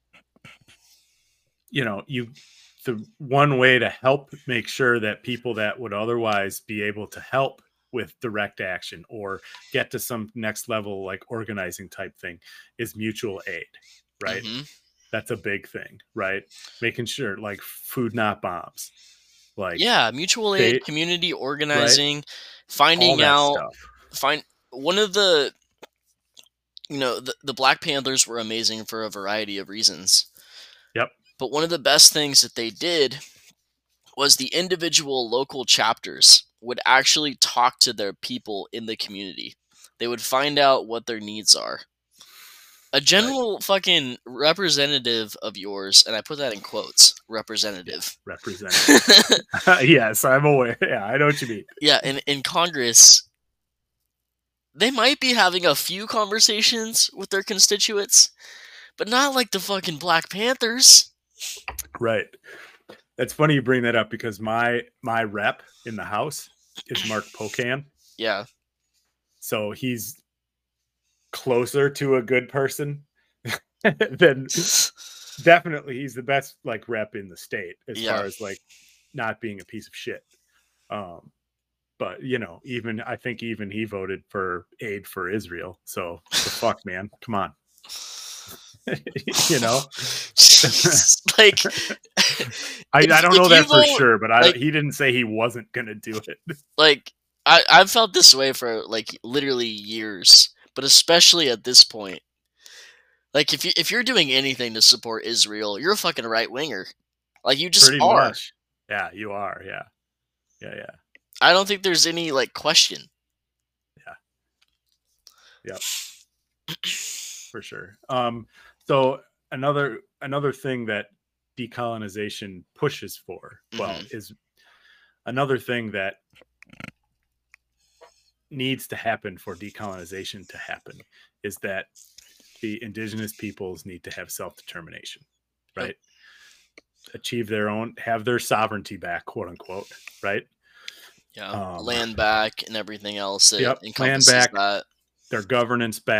you know, you, the one way to help make sure that people that would otherwise be able to help with direct action or get to some next level, like organizing type thing, is mutual aid, right? Mm-hmm. That's a big thing, right? Making sure, like, food not bombs. Like, yeah, mutual they, aid, community organizing, right? Finding all that out, stuff. find one of the, you know, the, the Black Panthers were amazing for a variety of reasons. Yep. But one of the best things that they did was the individual local chapters would actually talk to their people in the community. They would find out what their needs are. A general right. fucking representative of yours, and I put that in quotes, representative. Yeah, representative. Yes, I'm aware. Yeah, I know what you mean. Yeah, in, in Congress, they might be having a few conversations with their constituents, but not like the fucking Black Panthers. Right. That's funny you bring that up because my my rep in the House is Mark Pocan. Yeah. So he's closer to a good person than definitely he's the best like rep in the state as yeah. far as like not being a piece of shit. Um, but you know, even I think even he voted for aid for Israel. So the fuck, man, come on. You know, like I, if, I don't know that vote, for sure, but I, like, he didn't say he wasn't gonna do it. Like I, I've felt this way for like literally years, but especially at this point. Like if you if you're doing anything to support Israel, you're a fucking right winger. Like you just Pretty are. Much. Yeah, you are. Yeah, yeah, yeah. I don't think there's any like question. Yeah. Yep. For sure. Um. So another another thing that decolonization pushes for, well, mm-hmm. is another thing that needs to happen for decolonization to happen is that the indigenous peoples need to have self-determination, right? Yep. Achieve their own, have their sovereignty back, quote unquote, right? Yeah, um, land back and everything else that yep, encompasses land back, that. Their governance back,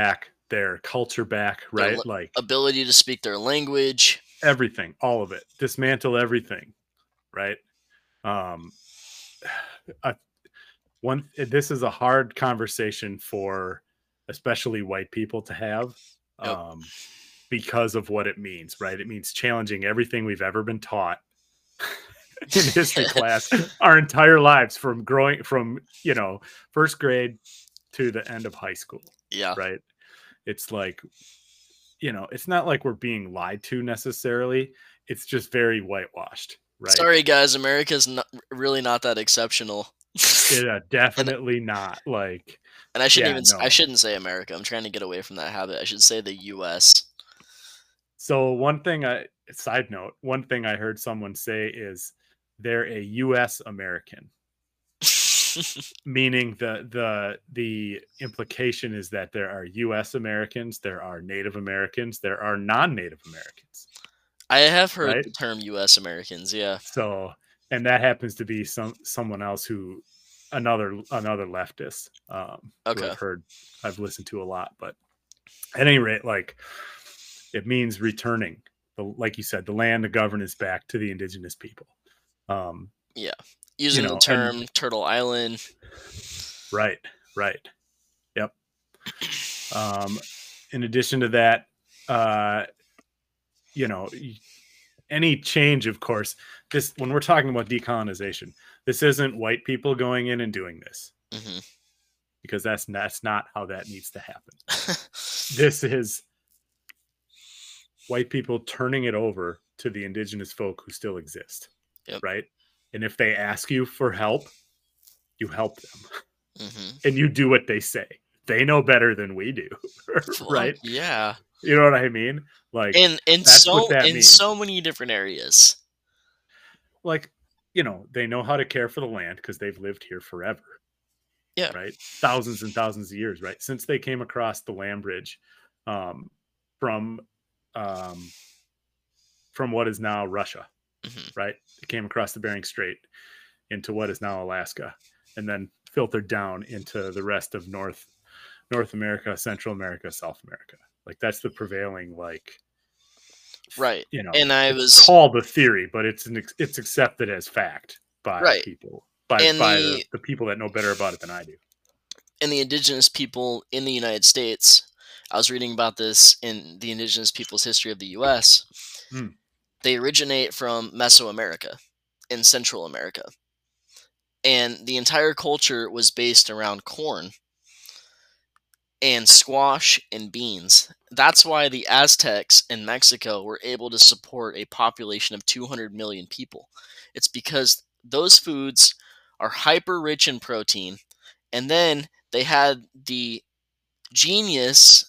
their culture back, right? Their Like ability to speak their language, everything, all of it, dismantle everything, right? Um, uh, one, this is a hard conversation for especially white people to have, yep. um, because of what it means, right? It means challenging everything we've ever been taught in history class our entire lives, from growing from, you know, first grade to the end of high school. Yeah. Right. It's like, you know, it's not like we're being lied to necessarily. It's just very whitewashed. Right. Sorry, guys. America's not really not that exceptional. Yeah, definitely and, not. Like, and I shouldn't yeah, even, no. I shouldn't say America. I'm trying to get away from that habit. I should say the U S. So one thing I, side note, one thing I heard someone say is they're a U S American. Meaning the the the implication is that there are U S Americans, there are Native Americans, there are non-Native Americans. I have heard right? the term U S Americans, yeah. So, and that happens to be some someone else who another another leftist. Um, okay. Who I've heard, I've listened to a lot, but at any rate, like it means returning the, like you said, the land, the governance back to the indigenous people. Um, yeah. Using you know, the term and, Turtle Island. Right, right. Yep. Um, in addition to that, uh, you know, any change, of course, this, when we're talking about decolonization, this isn't white people going in and doing this. Mm-hmm. Because that's, that's not how that needs to happen. This is white people turning it over to the indigenous folk who still exist. Yep. Right. And if they ask you for help, you help them. Mm-hmm. And you do what they say. They know better than we do. Right. Yeah. You know what I mean? Like, in in that's so what that in means. so many different areas. Like, you know, they know how to care for the land because they've lived here forever. Yeah. Right. Thousands and thousands of years. Right. Since they came across the land bridge um, from um, from what is now Russia. Mm-hmm. Right. They came across the Bering Strait into what is now Alaska, and then filtered down into the rest of North North America, Central America, South America. Like that's the prevailing, like, right. You know, and I it's was called a theory, but it's an it's accepted as fact by right. people, by, and by the, the, the people that know better about it than I do. And the indigenous people in the United States, I was reading about this in the Indigenous Peoples' History of the U S. Hmm. They originate from Mesoamerica in Central America. And the entire culture was based around corn and squash and beans. That's why the Aztecs in Mexico were able to support a population of two hundred million people. It's because those foods are hyper rich in protein, and then they had the genius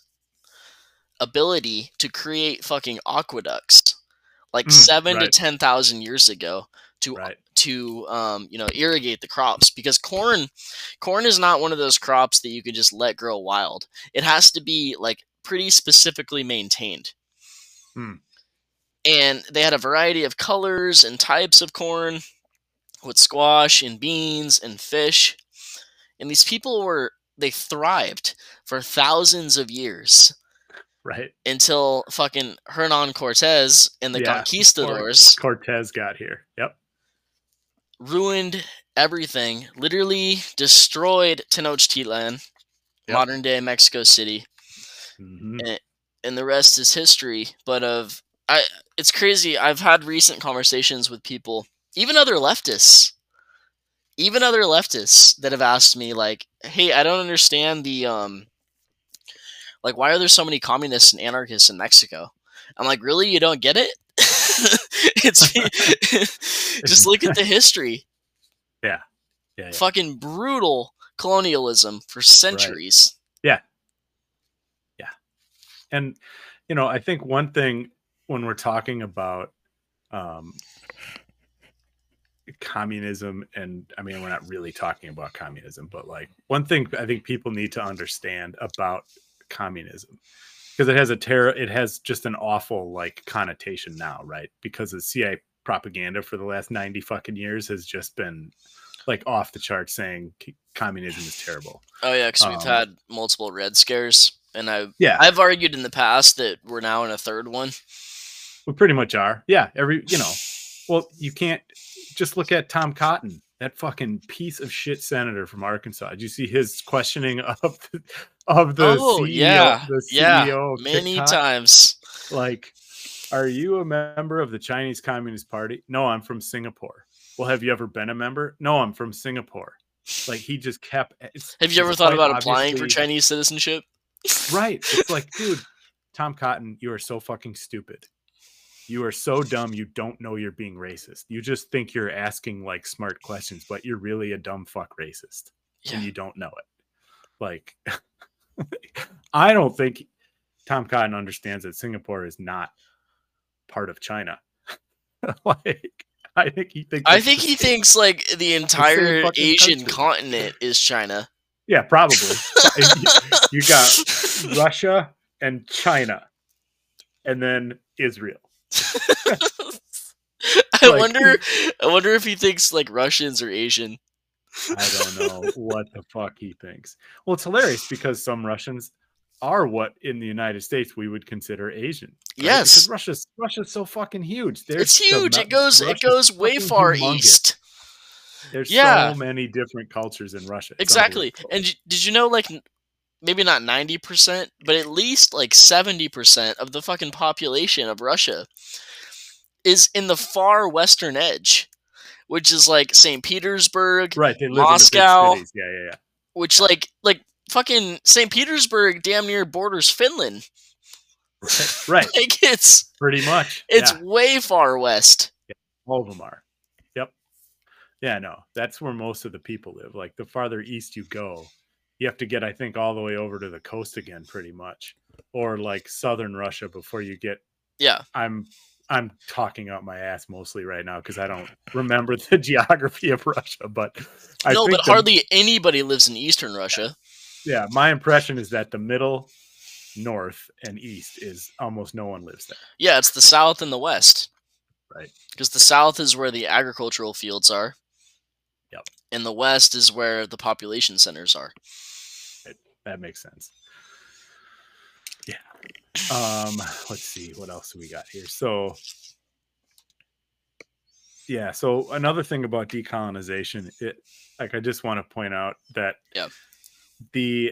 ability to create fucking aqueducts like mm, seven right. to ten thousand years ago to right. to um, you know, irrigate the crops, because corn corn is not one of those crops that you can just let grow wild. It has to be like pretty specifically maintained. Hmm. And they had a variety of colors and types of corn with squash and beans and fish. And these people were they thrived for thousands of years. Right. Until fucking Hernan Cortez and the yeah, conquistadors Cortez got here. Yep. Ruined everything, literally destroyed Tenochtitlan, yep. modern day Mexico City. Mm-hmm. And, and the rest is history. But of I it's crazy. I've had recent conversations with people, even other leftists. Even other leftists that have asked me, like, hey, I don't understand the um like, why are there so many communists and anarchists in Mexico? I'm like, really? You don't get it? It's just look at the history. Yeah. Yeah, yeah. Fucking brutal colonialism for centuries. Right. Yeah. Yeah. And, you know, I think one thing when we're talking about um, communism, and I mean, we're not really talking about communism, but like one thing I think people need to understand about communism, because it has a terror, it has just an awful like connotation now, right? Because the C I A propaganda for the last ninety fucking years has just been like off the charts saying communism is terrible. Oh yeah, because we've um, had multiple Red Scares. And I, Yeah. I've argued in the past that we're now in a third one. We pretty much are. Yeah. Every, you know, well, you can't just look at Tom Cotton, that fucking piece of shit senator from Arkansas. Did you see his questioning of the, of the Oh, C E O, yeah. the C E O Yeah. of Many TikTok? times. Like, are you a member of the Chinese Communist Party? No, I'm from Singapore. Well, have you ever been a member? No, I'm from Singapore. Like, he just kept. Have you ever thought about applying for Chinese citizenship? Right. It's like, dude, Tom Cotton, you are so fucking stupid. You are so dumb. You don't know you're being racist. You just think you're asking like smart questions, but you're really a dumb fuck racist, yeah. and you don't know it. Like, I don't think Tom Cotton understands that Singapore is not part of China. Like, I think he thinks. I think he same, thinks like the entire the Asian country. continent is China. Yeah, probably. You got Russia and China, and then Israel. I like, wonder. I wonder if he thinks like Russians are Asian. I don't know what the fuck he thinks. Well, it's hilarious because some Russians are what in the United States we would consider Asian. Right? Yes, because Russia's Russia's so fucking huge. There's it's huge. The, it goes. Russia's it goes way far humongous. east. There's yeah. so many different cultures in Russia. It's exactly. And did you know, like, maybe not ninety percent, but at least like seventy percent of the fucking population of Russia is in the far western edge, which is like Saint Petersburg, right? They live Moscow. In the big cities. Yeah, yeah, yeah. Which, yeah. like, like fucking Saint Petersburg damn near borders Finland. Right. right. Like, it's pretty much. It's yeah. way far west. Yeah. All of them are. Yep. Yeah, no, that's where most of the people live. Like, the farther east you go, you have to get, I think, all the way over to the coast again, pretty much, or like southern Russia before you get. Yeah, I'm I'm talking out my ass mostly right now because I don't remember the geography of Russia, but I no, think but the, hardly anybody lives in eastern Russia. Yeah, my impression is that the middle, north, and east is almost no one lives there. Yeah, it's the south and the west. Right, because the south is where the agricultural fields are. Yep. And the west is where the population centers are. It, that makes sense. Yeah. Um, let's see what else we got here. So, yeah. So another thing about decolonization, it like I just want to point out that yeah. the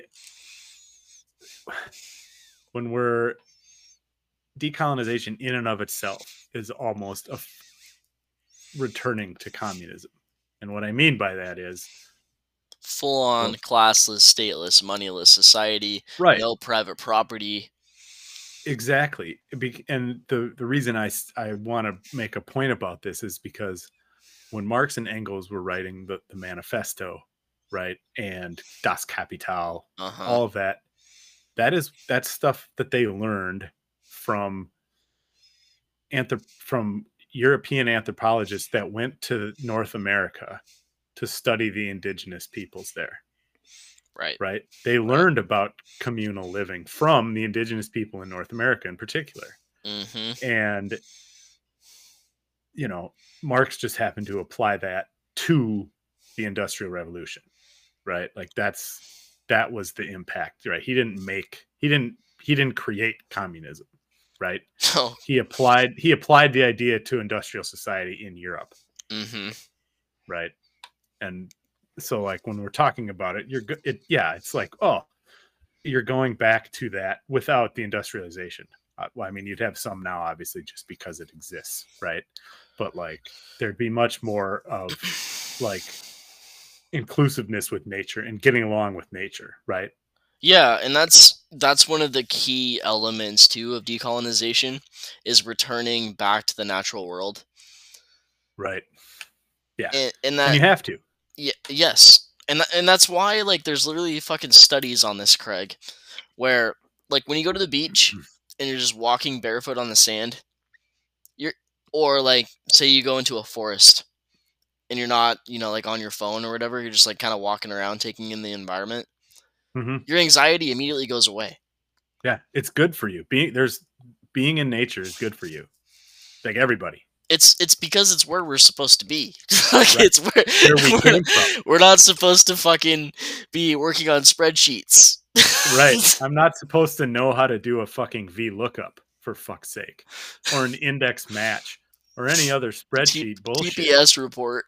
when we're decolonization in and of itself is almost a returning to communism. And what I mean by that is full-on well, classless, stateless, moneyless society, right? No private property. Exactly. And the, the reason I, I want to make a point about this is because when Marx and Engels were writing the, the manifesto, right, and Das Kapital, uh-huh. all of that, that is that's stuff that they learned from anthrop- from European anthropologists that went to North America to study the indigenous peoples there. Right. Right. They learned about communal living from the indigenous people in North America in particular. Mm-hmm. And, you know, Marx just happened to apply that to the Industrial Revolution. Right. Like that's that was the impact. Right. He didn't make he didn't he didn't create communism. Right. Oh. He applied he applied the idea to industrial society in Europe. Mm-hmm. Right. And so like when we're talking about it, you're good. It, yeah, it's like, oh, you're going back to that without the industrialization. Uh, well, I mean, you'd have some now, obviously, just because it exists. Right. But like there'd be much more of like inclusiveness with nature and getting along with nature. Right. Yeah. And that's that's one of the key elements, too, of decolonization is returning back to the natural world. Right. Yeah. And, and that and you have to. Yeah, yes. And th- and that's why, like, there's literally fucking studies on this, Craig, where, like, when you go to the beach and you're just walking barefoot on the sand, you're, or, like, say you go into a forest and you're not, you know, like, on your phone or whatever, you're just, like, kind of walking around, taking in the environment, mm-hmm. your anxiety immediately goes away. Yeah, it's good for you. Being, there's, being in nature is good for you. Like, everybody. It's it's because it's where we're supposed to be. Like, right. It's where, where we we're, came from. We're not supposed to fucking be working on spreadsheets. Right. I'm not supposed to know how to do a fucking VLOOKUP, for fuck's sake, or an index match, or any other spreadsheet T- bullshit. T P S report.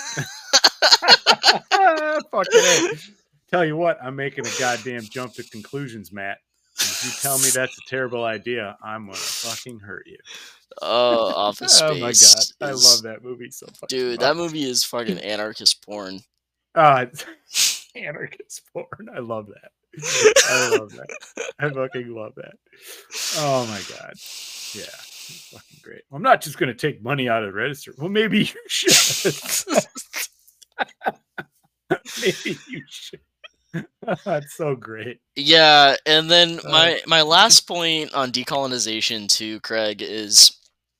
Fucking A. Tell you what, I'm making a goddamn jump to conclusions, Matt. If you tell me that's a terrible idea, I'm gonna fucking hurt you. Oh, Office Space. Oh my god, is, I love that movie so fucking dude. much. That movie is fucking anarchist porn. Uh, anarchist porn. I love that. I love that. I fucking love that. Oh my god. Yeah. Fucking great. Well, I'm not just going to take money out of the register. Well, maybe you should. Maybe you should. That's so great. Yeah, and then Uh, my my last point on decolonization too, Craig, is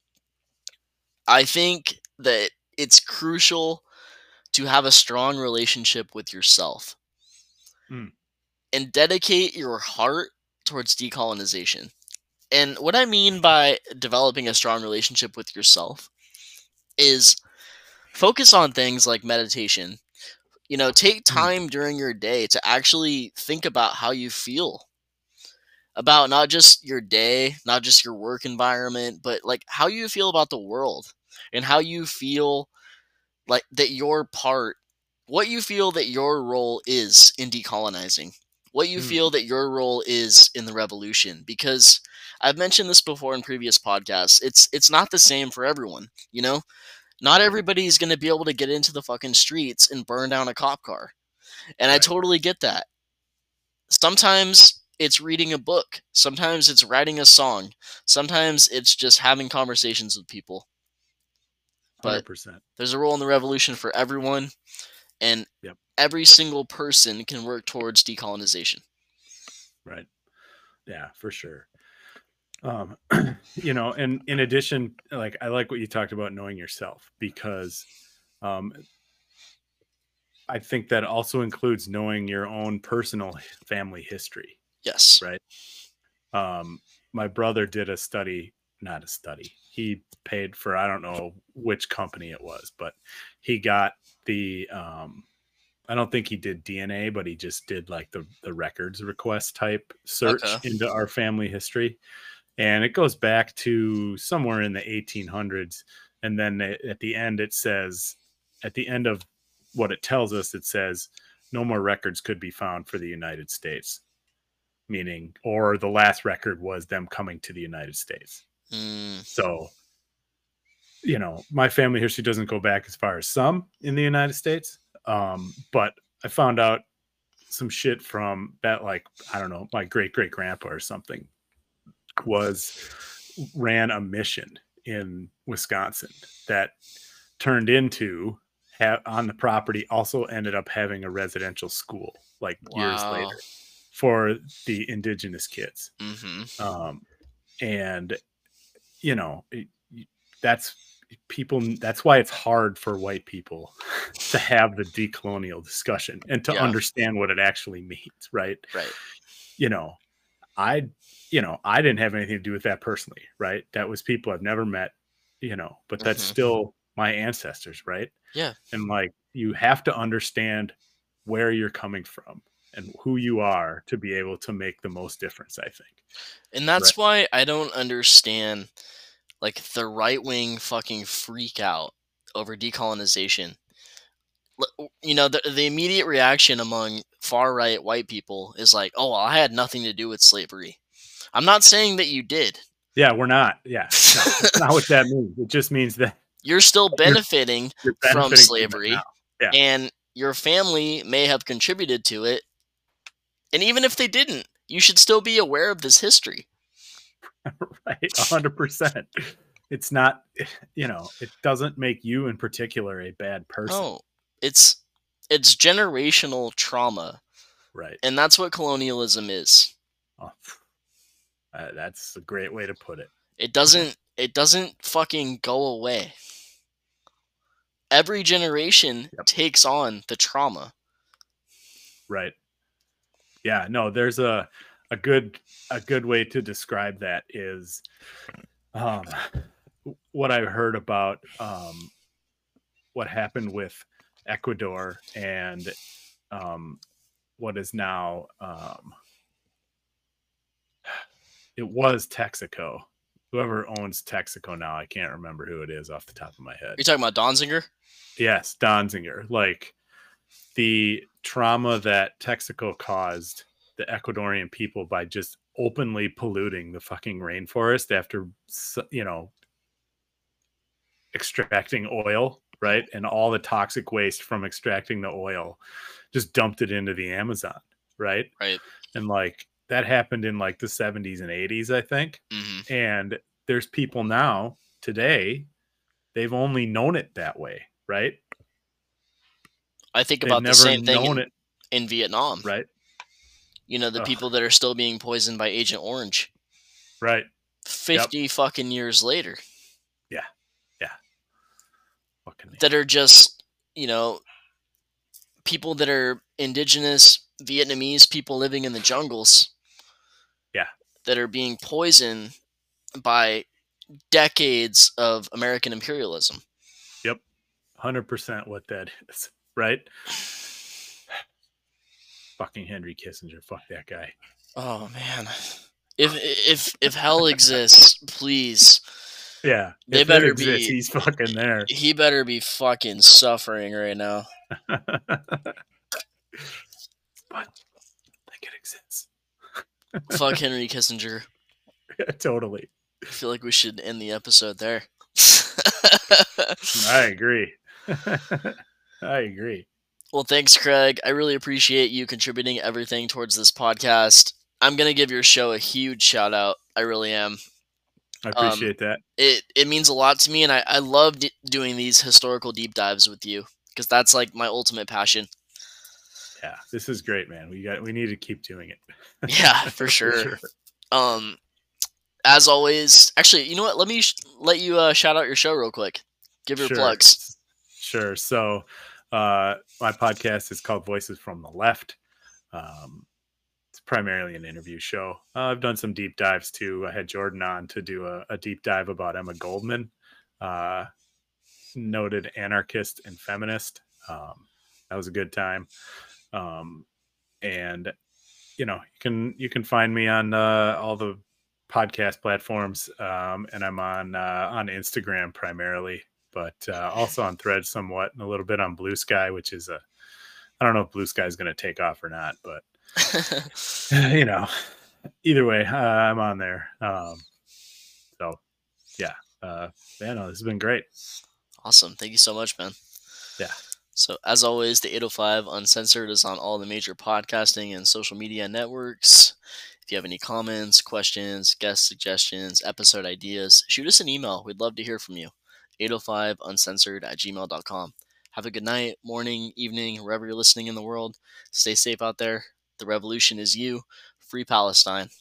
I think that it's crucial to have a strong relationship with yourself. Mm. And dedicate your heart towards decolonization. And what I mean by developing a strong relationship with yourself is focus on things like meditation. You know, take time during your day to actually think about how you feel. About not just your day, not just your work environment, but like how you feel about the world and how you feel like that your part, what you feel that your role is in decolonizing. What you Mm. feel that your role is in the revolution, because I've mentioned this before in previous podcasts. It's it's not the same for everyone, you know? Not everybody's going to be able to get into the fucking streets and burn down a cop car. And I Right. totally get that. Sometimes it's reading a book, sometimes it's writing a song, sometimes it's just having conversations with people. one hundred But percent. there's a role in the revolution for everyone, and Yep. every single person can work towards decolonization. Right. Yeah, for sure. Um, you know, and in addition, like I like what you talked about knowing yourself, because um, I think that also includes knowing your own personal family history. Yes. Right. Um, my brother did a study, not a study. He paid for, I don't know which company it was, but he got the, um, I don't think he did D N A, but he just did like the, the records request type search Okay. into our family history. And it goes back to somewhere in the eighteen hundreds. And then at the end, it says, at the end of what it tells us, it says, no more records could be found for the United States. Meaning, or the last record was them coming to the United States. Mm. So, you know, my family history doesn't go back as far as some in the United States. Um, but I found out some shit from that, like, I don't know, my great great grandpa or something was ran a mission in Wisconsin that turned into have on the property also ended up having a residential school like Wow. years later for the indigenous kids. Mm-hmm. Um, and you know, it, that's people. That's why it's hard for white people to have the decolonial discussion and to Yeah. understand what it actually means. Right. Right. You know, I, you know, I didn't have anything to do with that personally. Right. That was people I've never met, you know, but that's Mhm. still my ancestors. Right. Yeah. And like, you have to understand where you're coming from and who you are to be able to make the most difference, I think. And that's why I don't understand like the right wing fucking freak out over decolonization. L- You know, the, the immediate reaction among far right white people is like, oh, well, I had nothing to do with slavery. I'm not saying that you did. Yeah, we're not. Yeah. No, that's not what that means. It just means that You're still benefiting you're from benefiting from it slavery, now. Yeah. and your family may have contributed to it. And even if they didn't, you should still be aware of this history. Right. A hundred percent. It's not, you know, it doesn't make you in particular a bad person. No, it's it's generational trauma, Right. and that's what colonialism is. Oh, uh, that's a great way to put it. It doesn't it doesn't fucking go away. Every generation Yep. takes on the trauma. Right. Yeah, no, there's a a good a good way to describe that is um what I heard about um what happened with Ecuador and um what is now um it was Texaco. Whoever owns Texaco now, I can't remember who it is off the top of my head. You're talking about Donziger? Yes, Donziger. Like the trauma that Texaco caused the Ecuadorian people by just openly polluting the fucking rainforest after, you know, extracting oil, right? And all the toxic waste from extracting the oil, just dumped it into the Amazon, right? Right. And like that happened in like the seventies and eighties, I think. Mm-hmm. And there's people now today, they've only known it that way, right? I think They've about the never same thing known in, it, in Vietnam. right? You know, the Ugh. people that are still being poisoned by Agent Orange. Right. fifty yep. fucking years later. Yeah. Yeah. Fucking that are just, you know, people that are indigenous Vietnamese people living in the jungles. Yeah. That are being poisoned by decades of American imperialism. Yep. one hundred percent what that is, right? Fucking Henry Kissinger. Fuck that guy. Oh, man. If if if hell exists, please. Yeah. They if better it exists, be. He's fucking there. He better be fucking suffering right now. But I think it exists. Fuck Henry Kissinger. Yeah, totally. I feel like we should end the episode there. I agree. I agree. Well, thanks, Craig. I really appreciate you contributing everything towards this podcast. I'm going to give your show a huge shout out. I really am. I appreciate um, that. It it means a lot to me, and I, I love d- doing these historical deep dives with you because that's like my ultimate passion. Yeah, this is great, man. We got we need to keep doing it. Yeah, for sure. for sure. Um, as always, actually, you know what? Let me sh- let you uh, shout out your show real quick. Give your sure. plugs. Sure. So, uh, my podcast is called Voices from the Left. Um, it's primarily an interview show. Uh, I've done some deep dives too. I had Jordan on to do a, a deep dive about Emma Goldman, uh, noted anarchist and feminist. Um, that was a good time. Um, and you know, you can, you can find me on, uh, all the podcast platforms. Um, and I'm on, uh, on Instagram primarily, but, uh, also on Threads somewhat, and a little bit on Blue Sky, which is a, I don't know if Blue Sky is going to take off or not, but you know, either way, uh, I'm on there. Um, so yeah, uh, man, no, this has been great. Awesome. Thank you so much, man. Yeah. So, as always, the eight oh five Uncensored is on all the major podcasting and social media networks. If you have any comments, questions, guest suggestions, episode ideas, shoot us an email. We'd love to hear from you. eight oh five uncensored at gmail dot com. Have a good night, morning, evening, wherever you're listening in the world. Stay safe out there. The revolution is you. Free Palestine.